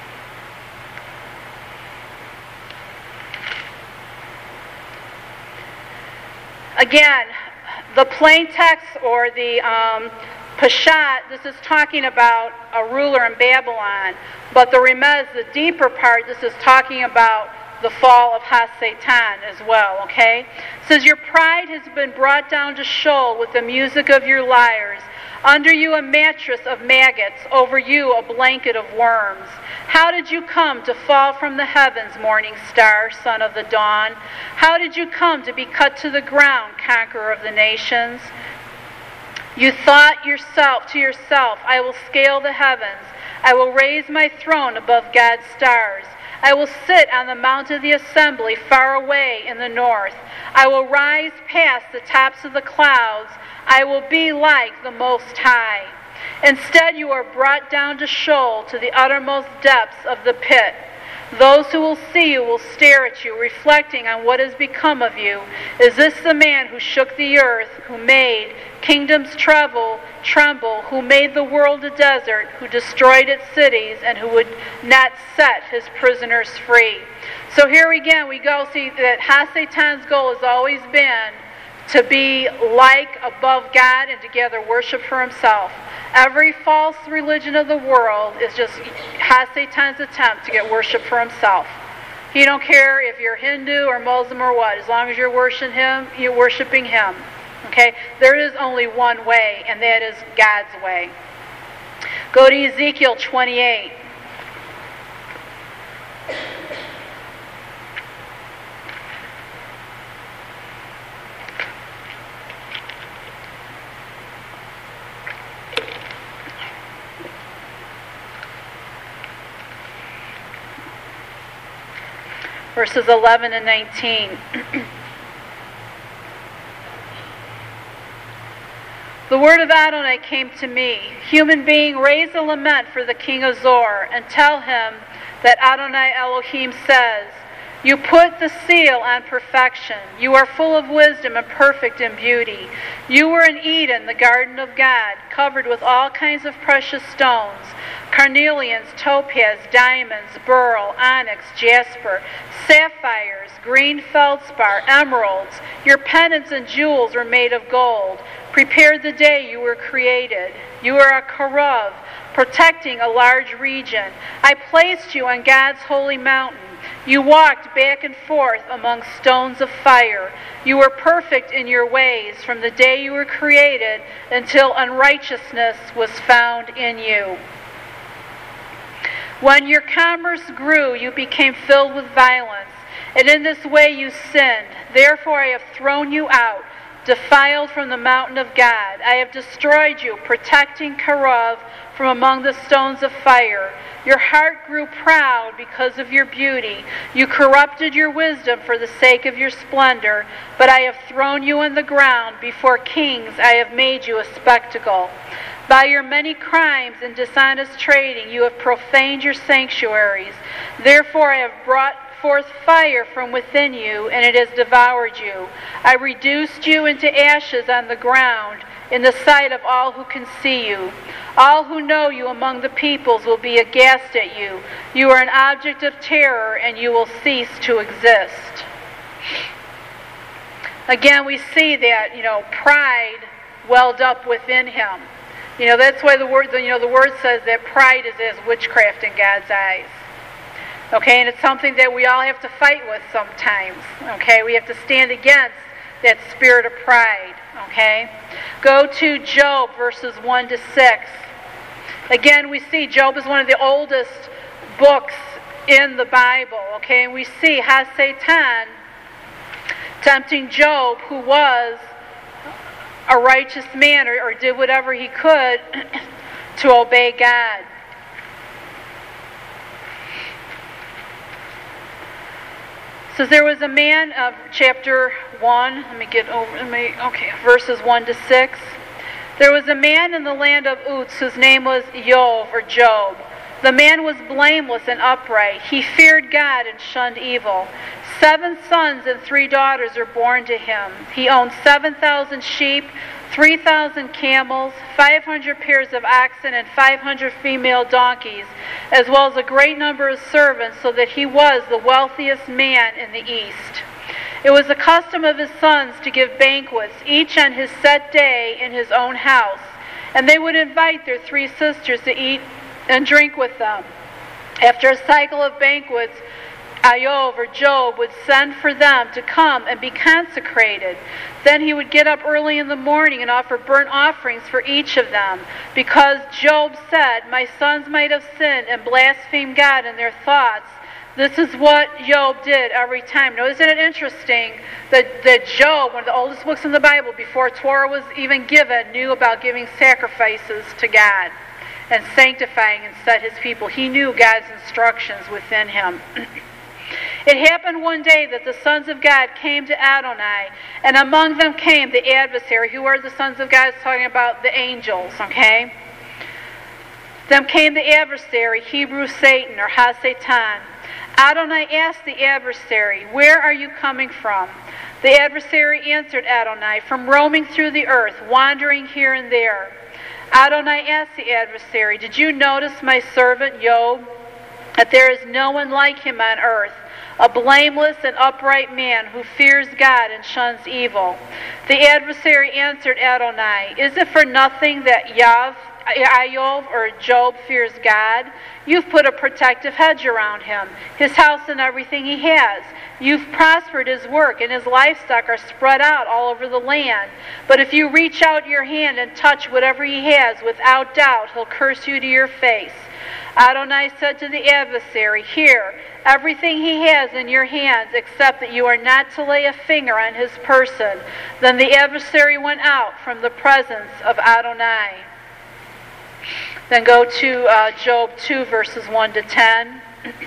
Again, the plain text, or the um, Peshat, this is talking about a ruler in Babylon. But the Remez, the deeper part, this is talking about the fall of Ha-Satan as well, okay? It says, your pride has been brought down to Sheol with the music of your lyres. Under you a mattress of maggots, over you a blanket of worms. How did you come to fall from the heavens, morning star, son of the dawn? How did you come to be cut to the ground, conqueror of the nations? You thought yourself to yourself, I will scale the heavens. I will raise my throne above God's stars. I will sit on the mount of the assembly far away in the north. I will rise past the tops of the clouds. I will be like the Most High. Instead, you are brought down to Sheol, to the uttermost depths of the pit. Those who will see you will stare at you, reflecting on what has become of you. Is this the man who shook the earth, who made kingdoms tremble, tremble, who made the world a desert, who destroyed its cities, and who would not set his prisoners free? So here again we go see that HaSatan's goal has always been to be like above God and to gather worship for himself. Every false religion of the world is just HaSatan's attempt to get worship for himself. He don't care if you're Hindu or Muslim or what, as long as you're worshiping him, you're worshiping him. Okay? There is only one way, and that is God's way. Go to Ezekiel twenty-eight. Verses eleven and nineteen. The word of Adonai came to me. Human being, raise a lament for the king of Zor, and tell him that Adonai Elohim says, you put the seal on perfection. You are full of wisdom and perfect in beauty. You were in Eden, the garden of God, covered with all kinds of precious stones, carnelians, topaz, diamonds, beryl, onyx, jasper, sapphires, green feldspar, emeralds. Your pendants and jewels were made of gold, prepared the day you were created. You are a Keruv, protecting a large region. I placed you on God's holy mountain. You walked back and forth among stones of fire. You were perfect in your ways from the day you were created until unrighteousness was found in you. When your commerce grew, you became filled with violence, and in this way you sinned. Therefore I have thrown you out, defiled from the mountain of God. I have destroyed you, protecting Keruv from among the stones of fire. Your heart grew proud because of your beauty. You corrupted your wisdom for the sake of your splendor, but I have thrown you on the ground. Before kings I have made you a spectacle. By your many crimes and dishonest trading you have profaned your sanctuaries. Therefore I have brought forth fire from within you, and it has devoured you. I reduced you into ashes on the ground, in the sight of all who can see you. All who know you among the peoples will be aghast at you. You are an object of terror, and you will cease to exist. Again, we see that, you know, pride welled up within him. You know, that's why the word, you know, the word says that pride is as witchcraft in God's eyes. Okay, and it's something that we all have to fight with sometimes. Okay, we have to stand against that spirit of pride. Okay, go to Job verses one to six. Again, we see Job is one of the oldest books in the Bible. Okay, and we see HaSatan tempting Job, who was a righteous man, or, or did whatever he could to obey God. So there was a man of chapter one, let me get over, let me, okay, verses one to six. There was a man in the land of Uz whose name was Job, or Job. The man was blameless and upright. He feared God and shunned evil. Seven sons and three daughters were born to him. He owned seven thousand sheep, three thousand camels, five hundred pairs of oxen, and five hundred female donkeys, as well as a great number of servants, so that he was the wealthiest man in the East. It was the custom of his sons to give banquets, each on his set day in his own house, and they would invite their three sisters to eat and drink with them. After a cycle of banquets, Job or Job would send for them to come and be consecrated. Then he would get up early in the morning and offer burnt offerings for each of them, because Job said, my sons might have sinned and blasphemed God in their thoughts. This is what Job did every time. Now, isn't it interesting that, that Job, one of the oldest books in the Bible, before Torah was even given, knew about giving sacrifices to God? and sanctifying and set his people. He knew God's instructions within him. It happened one day that the sons of God came to Adonai, and among them came the adversary. Who are the sons of God? It's talking about the angels, okay? Then came the adversary, Hebrew Satan, or Ha-Satan. Adonai asked the adversary, "Where are you coming from?" The adversary answered Adonai, "From roaming through the earth, wandering here and there." Adonai asked the adversary, "Did you notice my servant Job, that there is no one like him on earth, a blameless and upright man who fears God and shuns evil?" The adversary answered Adonai, "Is it for nothing that Yav, Iyov, or Job fears God? You've put a protective hedge around him, his house and everything he has. You've prospered his work, and his livestock are spread out all over the land. But if you reach out your hand and touch whatever he has, without doubt he'll curse you to your face." Adonai said to the adversary, "Here, everything he has in your hands, except that you are not to lay a finger on his person." Then the adversary went out from the presence of Adonai. Then go to uh, Job two, verses one to ten.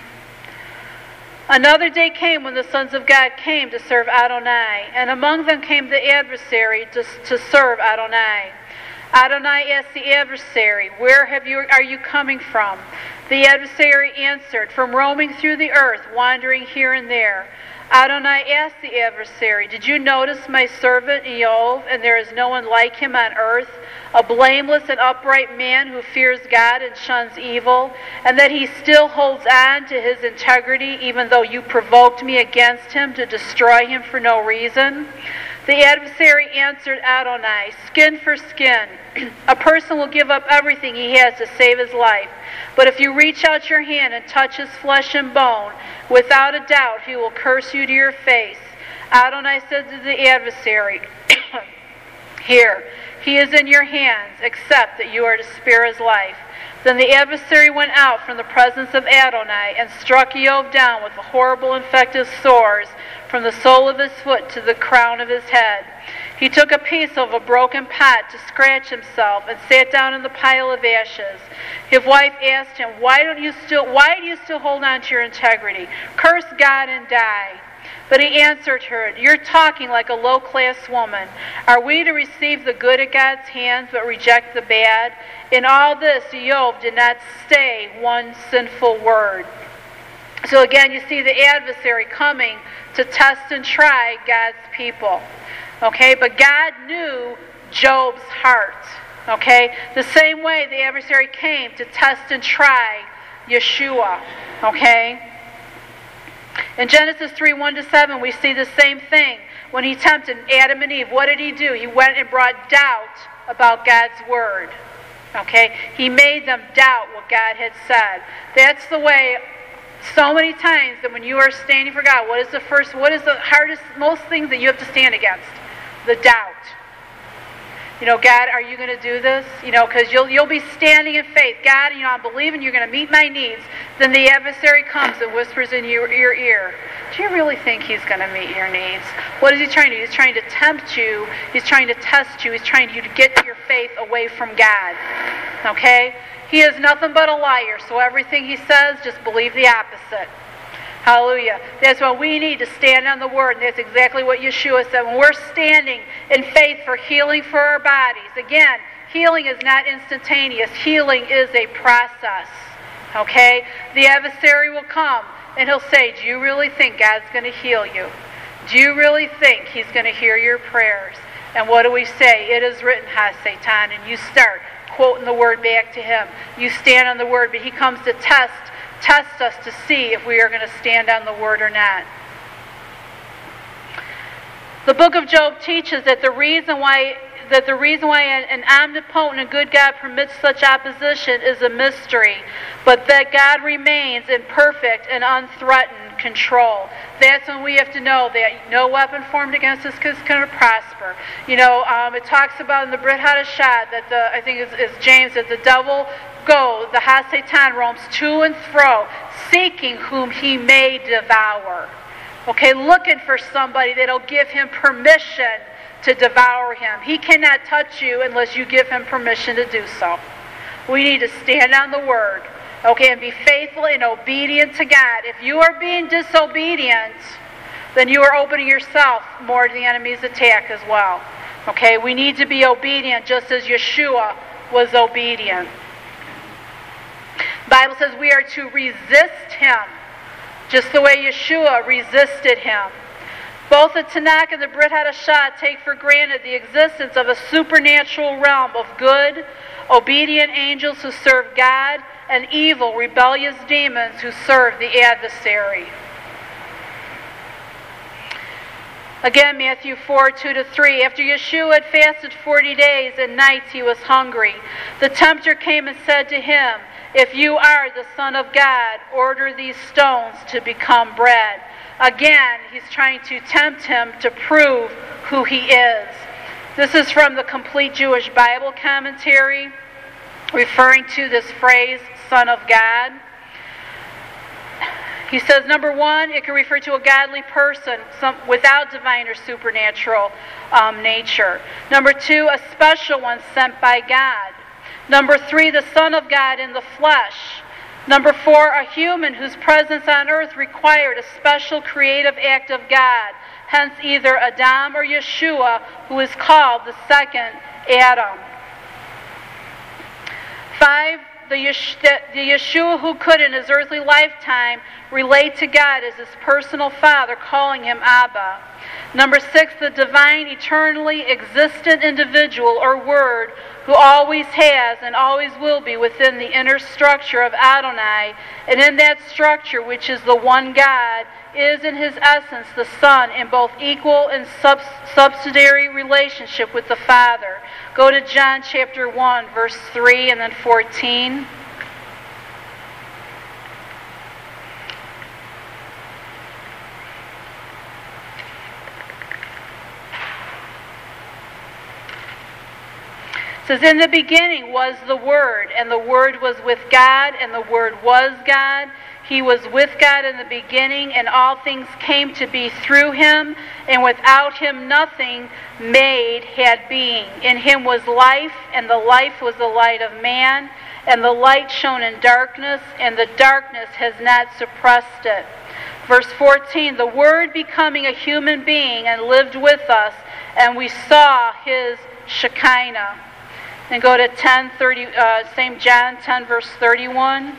Another day came when the sons of God came to serve Adonai, and among them came the adversary to, to serve Adonai. Adonai asked the adversary, "Where have you, are you coming from?" The adversary answered, "From roaming through the earth, wandering here and there." Adonai asked the adversary, "Did you notice my servant Job, and there is no one like him on earth, a blameless and upright man who fears God and shuns evil, and that he still holds on to his integrity even though you provoked me against him to destroy him for no reason?" The adversary answered Adonai, "Skin for skin. A person will give up everything he has to save his life. But if you reach out your hand and touch his flesh and bone, without a doubt he will curse you to your face." Adonai said to the adversary, "Here, he is in your hands, except that you are to spare his life." Then the adversary went out from the presence of Adonai and struck Job down with horrible infective sores from the sole of his foot to the crown of his head. He took a piece of a broken pot to scratch himself and sat down in the pile of ashes. His wife asked him, "Why don't you still why do you still hold on to your integrity? Curse God and die." But he answered her, "You're talking like a low-class woman. Are we to receive the good at God's hands but reject the bad?" In all this, Job did not say one sinful word. So again, you see the adversary coming to test and try God's people. Okay, but God knew Job's heart. Okay, the same way the adversary came to test and try Yeshua. Okay. In Genesis three, one to seven, we see the same thing. When he tempted Adam and Eve, what did he do? He went and brought doubt about God's word. Okay? He made them doubt what God had said. That's the way so many times that when you are standing for God, what is the first, what is the hardest, most things that you have to stand against? The doubt. You know, God, are you going to do this? You know, because you'll you'll be standing in faith. God, you know, I'm believing you're going to meet my needs. Then the adversary comes and whispers in your, your ear, "Do you really think he's going to meet your needs?" What is he trying to do? He's trying to tempt you. He's trying to test you. He's trying you to get your faith away from God. Okay? He is nothing but a liar. So everything he says, just believe the opposite. Hallelujah. That's why we need to stand on the Word. And that's exactly what Yeshua said. When we're standing in faith for healing for our bodies, again, healing is not instantaneous. Healing is a process. Okay? The adversary will come and he'll say, "Do you really think God's going to heal you? Do you really think he's going to hear your prayers?" And what do we say? "It is written, Ha-Satan," and you start quoting the Word back to him. You stand on the Word, but he comes to test test us to see if we are going to stand on the Word or not. The book of Job teaches that the reason why that the reason why an omnipotent and good God permits such opposition is a mystery, but that God remains in perfect and unthreatened control. That's when we have to know that no weapon formed against us is going to prosper. You know, um, it talks about in the Brit Hadashah that the I think it's, it's James that the devil goes, the Ha-Satan roams to and fro, seeking whom he may devour. Okay, looking for somebody that'll give him permission to devour him. He cannot touch you unless you give him permission to do so. We need to stand on the Word, okay, and be faithful and obedient to God. If you are being disobedient, then you are opening yourself more to the enemy's attack as well. Okay, we need to be obedient just as Yeshua was obedient. The Bible says we are to resist him, just the way Yeshua resisted him. Both the Tanakh and the Brit Hadashah take for granted the existence of a supernatural realm of good, obedient angels who serve God and evil, rebellious demons who serve the adversary. Again, Matthew four, two to three. After Yeshua had fasted forty days and nights, he was hungry. The tempter came and said to him, "If you are the Son of God, order these stones to become bread." Again, he's trying to tempt him to prove who he is. This is from the Complete Jewish Bible Commentary, referring to this phrase, Son of God. He says, number one, it can refer to a godly person some, without divine or supernatural um, nature. Number two, a special one sent by God. Number three, the Son of God in the flesh. Number four, a human whose presence on earth required a special creative act of God. Hence either Adam or Yeshua, who is called the second Adam. Five, the, Yesh- the Yeshua who could in his earthly lifetime relate to God as his personal Father, calling him Abba. Number six, the divine, eternally existent individual or Word who always has and always will be within the inner structure of Adonai, and in that structure, which is the one God, is in his essence the Son in both equal and sub- subsidiary relationship with the Father. Go to John chapter one, verse three and then fourteen. It says, "In the beginning was the Word, and the Word was with God, and the Word was God. He was with God in the beginning, and all things came to be through him, and without him nothing made had being. In him was life, and the life was the light of man, and the light shone in darkness, and the darkness has not suppressed it." Verse fourteen, "The Word becoming a human being and lived with us, and we saw his Shekinah." And go to ten thirty, uh, Saint John ten, verse thirty-one.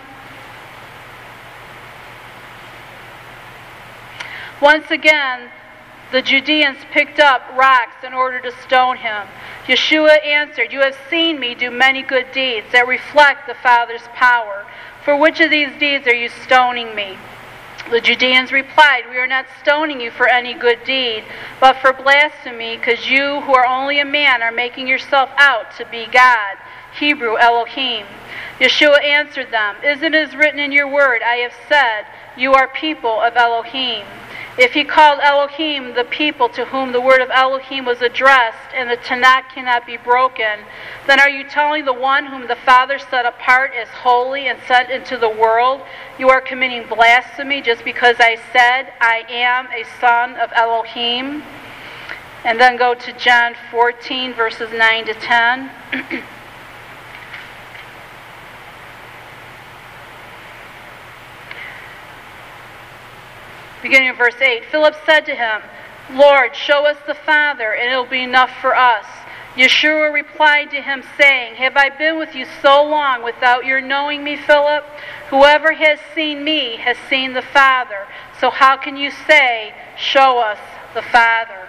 Once again, the Judeans picked up rocks in order to stone him. Yeshua answered, "You have seen me do many good deeds that reflect the Father's power. For which of these deeds are you stoning me?" The Judeans replied, "We are not stoning you for any good deed, but for blasphemy, because you, who are only a man, are making yourself out to be God." Hebrew, Elohim. Yeshua answered them, "Isn't it written in your word, I have said, you are people of Elohim?" If he called Elohim the people to whom the word of Elohim was addressed, and the Tanakh cannot be broken, then are you telling the one whom the Father set apart as holy and sent into the world, you are committing blasphemy just because I said, I am a son of Elohim? And then go to John fourteen, verses nine to ten. Beginning of verse eight, Philip said to him, "Lord, show us the Father, and it will be enough for us." Yeshua replied to him, saying, "Have I been with you so long without your knowing me, Philip? Whoever has seen me has seen the Father. So how can you say, 'Show us the Father'?"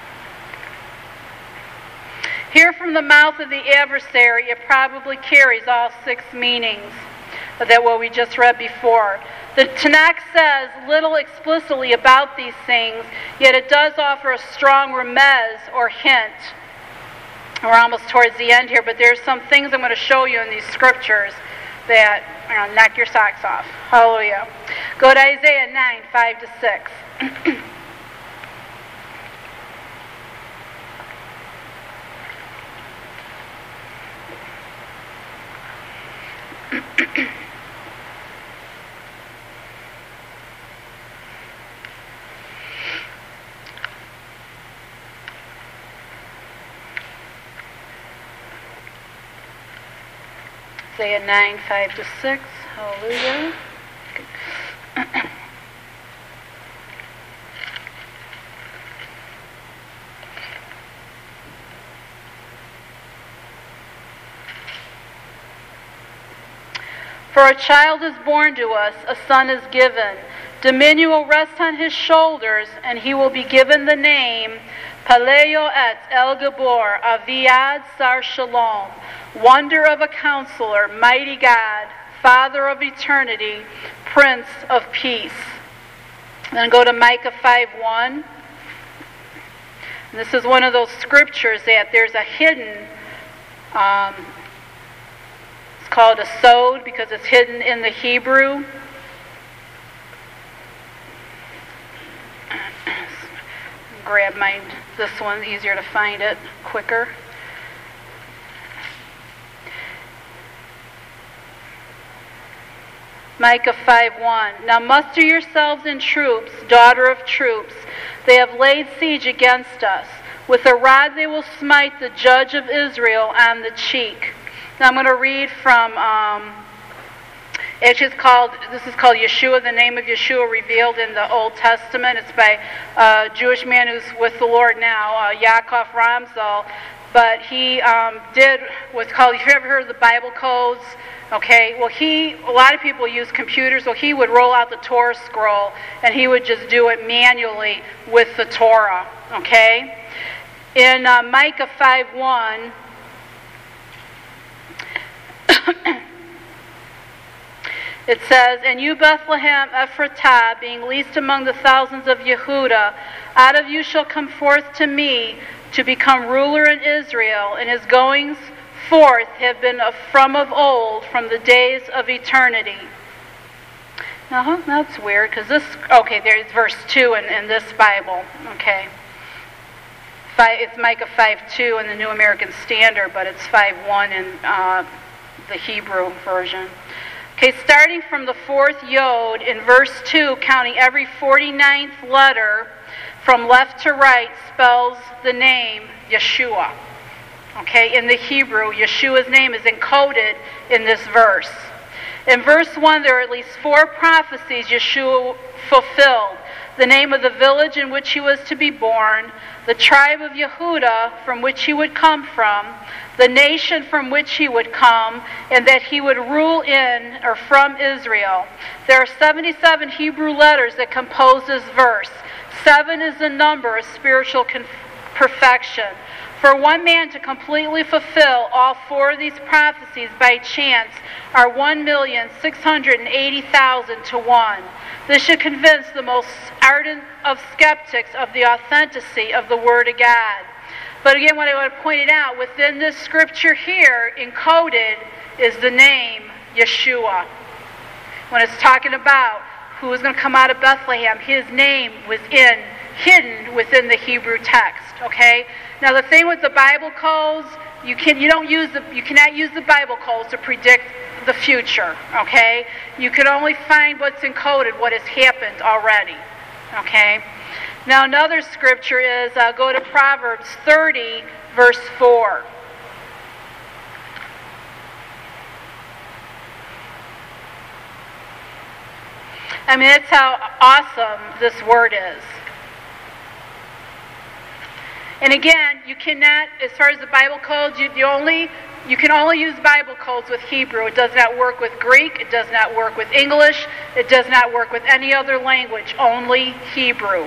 Here from the mouth of the adversary, it probably carries all six meanings that what we just read before. The Tanakh says little explicitly about these things, yet it does offer a strong remez or hint. We're almost towards the end here, but there's some things I'm going to show you in these scriptures that, you know, knock your socks off. Hallelujah. Go to Isaiah nine, five to six. Isaiah nine, five to six. Hallelujah. For a child is born to us, a son is given. Dominion will rest on his shoulders, and he will be given the name Paleo et El Gabor, Aviad Sar Shalom, Wonder of a Counselor, Mighty God, Father of Eternity, Prince of Peace. Then go to Micah five one. And this is one of those scriptures that there's a hidden, um, it's called a sod because it's hidden in the Hebrew. Grab my, this one, easier to find it quicker. Micah five one. Now muster yourselves in troops, daughter of troops. They have laid siege against us. With a rod they will smite the judge of Israel on the cheek. Now I'm going to read from, um, actually it's called, this is called Yeshua, the name of Yeshua revealed in the Old Testament. It's by a Jewish man who's with the Lord now, uh, Yaakov Ramsal. But he um, did what's called, have you ever heard of the Bible codes? Okay, well he, a lot of people use computers, so he would roll out the Torah scroll and he would just do it manually with the Torah, okay? In uh, Micah five one, it says, And you, Bethlehem Ephratah, being least among the thousands of Yehudah, out of you shall come forth to me to become ruler in Israel, and his goings forth have been from of old, from the days of eternity. Uh-huh, that's weird, because this, okay, there's verse two in, in this Bible, okay. Five, it's Micah five two in the New American Standard, but it's five one in uh, the Hebrew version. Okay, starting from the fourth yod in verse two, counting every forty-ninth letter from left to right spells the name Yeshua. Okay, in the Hebrew, Yeshua's name is encoded in this verse. In verse one, there are at least four prophecies Yeshua fulfilled. The name of the village in which he was to be born, the tribe of Yehudah from which he would come from, the nation from which he would come, and that he would rule in or from Israel. There are seventy-seven Hebrew letters that compose this verse. Seven is the number of spiritual conf- perfection. For one man to completely fulfill all four of these prophecies by chance are one million six hundred eighty thousand to one. This should convince the most ardent of skeptics of the authenticity of the Word of God. But again, what I want to point it out, within this scripture here, encoded is the name Yeshua. When it's talking about who is going to come out of Bethlehem, his name was in, hidden within the Hebrew text. Okay? Now the thing with the Bible codes, you can you don't use the you cannot use the Bible codes to predict the future. Okay? You can only find what's encoded, what has happened already. Okay? Now another scripture is, uh, go to Proverbs thirty, verse four. I mean, that's how awesome this word is. And again, you cannot, as far as the Bible codes, you, you only you can only use Bible codes with Hebrew. It does not work with Greek. It does not work with English. It does not work with any other language. Only Hebrew.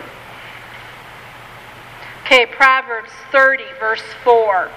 Okay, Proverbs thirty, verse four.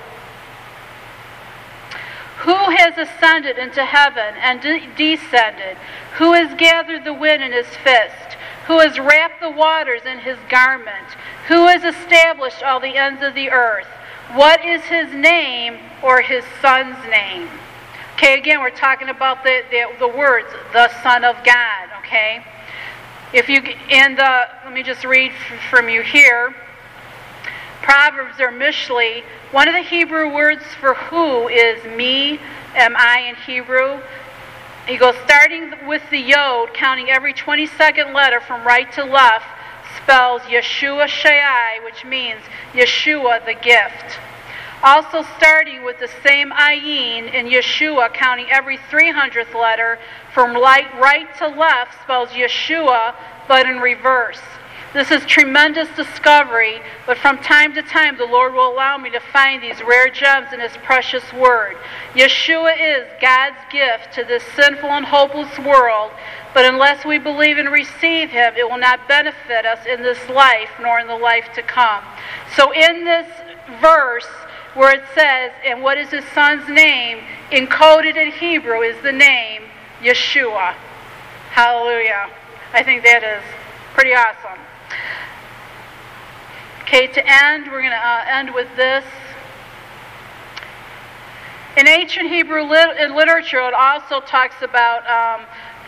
Who has ascended into heaven and de- descended? Who has gathered the wind in his fist? Who has wrapped the waters in his garment? Who has established all the ends of the earth? What is his name or his son's name? Okay, again, we're talking about the, the, the words, the Son of God, okay? If you, and the, let me just read f- from you here. Proverbs or Mishli, one of the Hebrew words for who is me, am I in Hebrew. He goes, starting with the yod, counting every twenty-second letter from right to left, spells Yeshua Shai, which means Yeshua the gift. Also starting with the same ayin in Yeshua, counting every three hundredth letter from right to left spells Yeshua, but in reverse. This is tremendous discovery, but from time to time the Lord will allow me to find these rare gems in His precious Word. Yeshua is God's gift to this sinful and hopeless world, but unless we believe and receive Him, it will not benefit us in this life nor in the life to come. So in this verse where it says, and what is His Son's name, encoded in Hebrew is the name Yeshua. Hallelujah. I think that is pretty awesome. Okay, to end, we're going to uh, end with this. In ancient Hebrew lit- in literature, it also talks about um,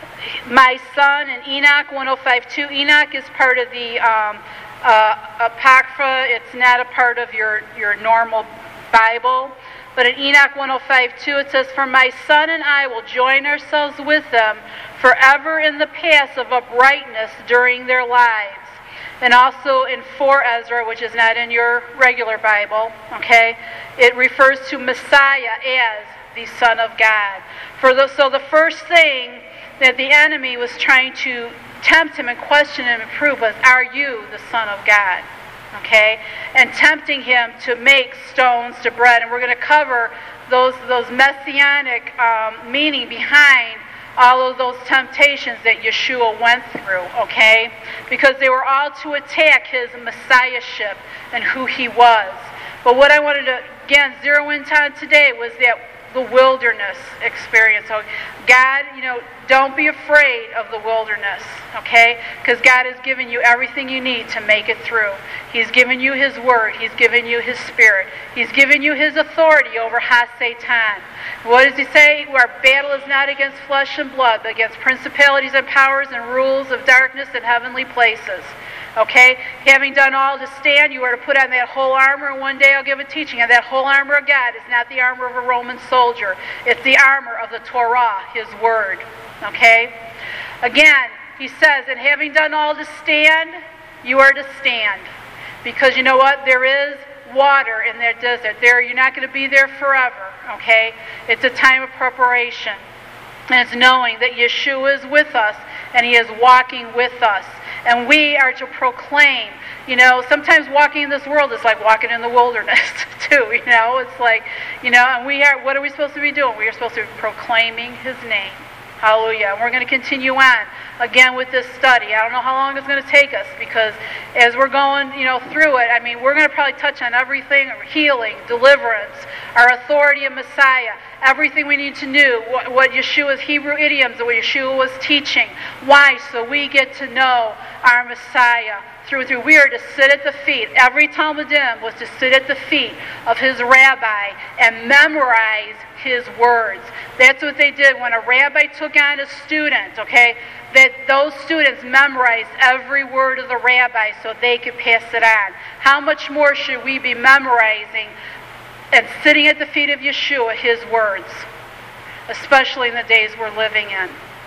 my son in Enoch one oh five two. Enoch is part of the um, uh, Apocrypha. It's not a part of your, your normal Bible. But in Enoch one oh five two, it says, "For my son and I will join ourselves with them forever in the paths of uprightness during their lives." And also in four Ezra, which is not in your regular Bible, okay, it refers to Messiah as the Son of God. For the, so the first thing that the enemy was trying to tempt him and question him and prove was, are you the Son of God? Okay, and tempting him to make stones to bread. And we're going to cover those those messianic um, meaning behind all of those temptations that Yeshua went through, okay? Because they were all to attack His messiahship and who He was. But what I wanted to, again, zero in on today was that the wilderness experience. So God, you know, don't be afraid of the wilderness, okay? Because God has given you everything you need to make it through. He's given you His Word. He's given you His Spirit. He's given you His authority over Ha-Satan. What does He say? Our battle is not against flesh and blood, but against principalities and powers and rules of darkness in heavenly places. Okay? Having done all to stand, you are to put on that whole armor, and one day I'll give a teaching on that whole armor of God. It's not the armor of a Roman soldier. It's the armor of the Torah, His Word. Okay? Again, He says, and having done all to stand, you are to stand. Because you know what? There is water in that desert. There, you're not going to be there forever. Okay? It's a time of preparation. And it's knowing that Yeshua is with us, and He is walking with us. And we are to proclaim. You know, sometimes walking in this world is like walking in the wilderness, too. You know, it's like, you know, and we are, what are we supposed to be doing? We are supposed to be proclaiming His name. Hallelujah. And we're going to continue on, again, with this study. I don't know how long it's going to take us, because as we're going, you know, through it, I mean, we're going to probably touch on everything: healing, deliverance, our authority in Messiah, everything we need to know, what, what Yeshua's Hebrew idioms, what Yeshua was teaching. Why? So we get to know our Messiah through and through. We are to sit at the feet. Every Talmudim was to sit at the feet of his rabbi and memorize his words. That's what they did when a rabbi took on a student, okay? That those students memorized every word of the rabbi so they could pass it on. How much more should we be memorizing and sitting at the feet of Yeshua, His words, especially in the days we're living in?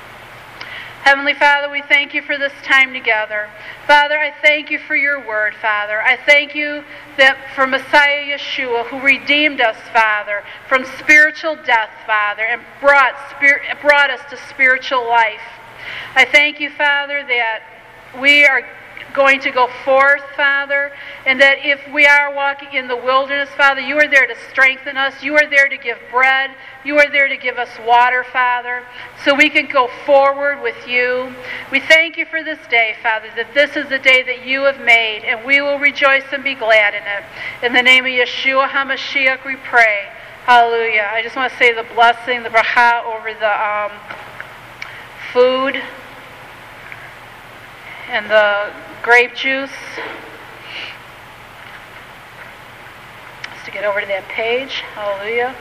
Heavenly Father, we thank You for this time together. Father, I thank You for Your word, Father. I thank You that for Messiah Yeshua, who redeemed us, Father, from spiritual death, Father, and brought, spirit, brought us to spiritual life. I thank You, Father, that we are going to go forth, Father, and that if we are walking in the wilderness, Father, You are there to strengthen us. You are there to give bread. You are there to give us water, Father, so we can go forward with You. We thank You for this day, Father, that this is the day that You have made, and we will rejoice and be glad in it. In the name of Yeshua HaMashiach we pray. Hallelujah. I just want to say the blessing, the bracha over the um, food and the grape juice. Just to get over to that page. Hallelujah.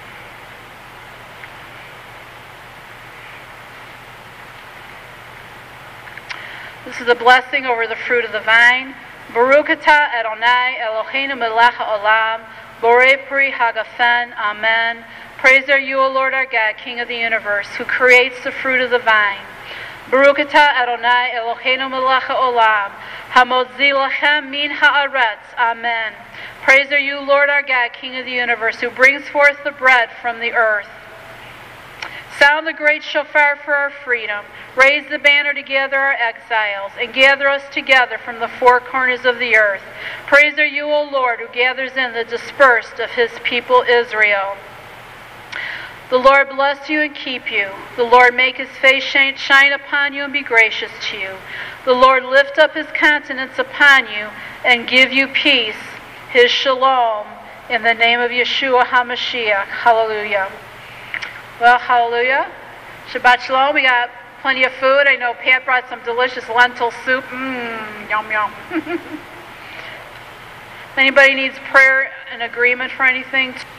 This is a blessing over the fruit of the vine. Baruch atah Adonai Eloheinu melech haolam, borei pri hagafen. Amen. Praise are You, O Lord our God, King of the universe, who creates the fruit of the vine. Baruch atah Adonai Eloheinu melech haolam, hamotzi lachem min haaretz. Amen. Praise are you, Lord our God, King of the universe, who brings forth the bread from the earth. Sound the great shofar for our freedom. Raise the banner to gather our exiles, and gather us together from the four corners of the earth. Praise are you, O Lord, who gathers in the dispersed of his people Israel. The Lord bless you and keep you. The Lord make his face shine upon you and be gracious to you. The Lord lift up his countenance upon you and give you peace, his shalom, in the name of Yeshua HaMashiach. Hallelujah. Well, hallelujah. Shabbat shalom. We got plenty of food. I know Pat brought some delicious lentil soup. Mmm, yum, yum. If anybody needs prayer and agreement for anything,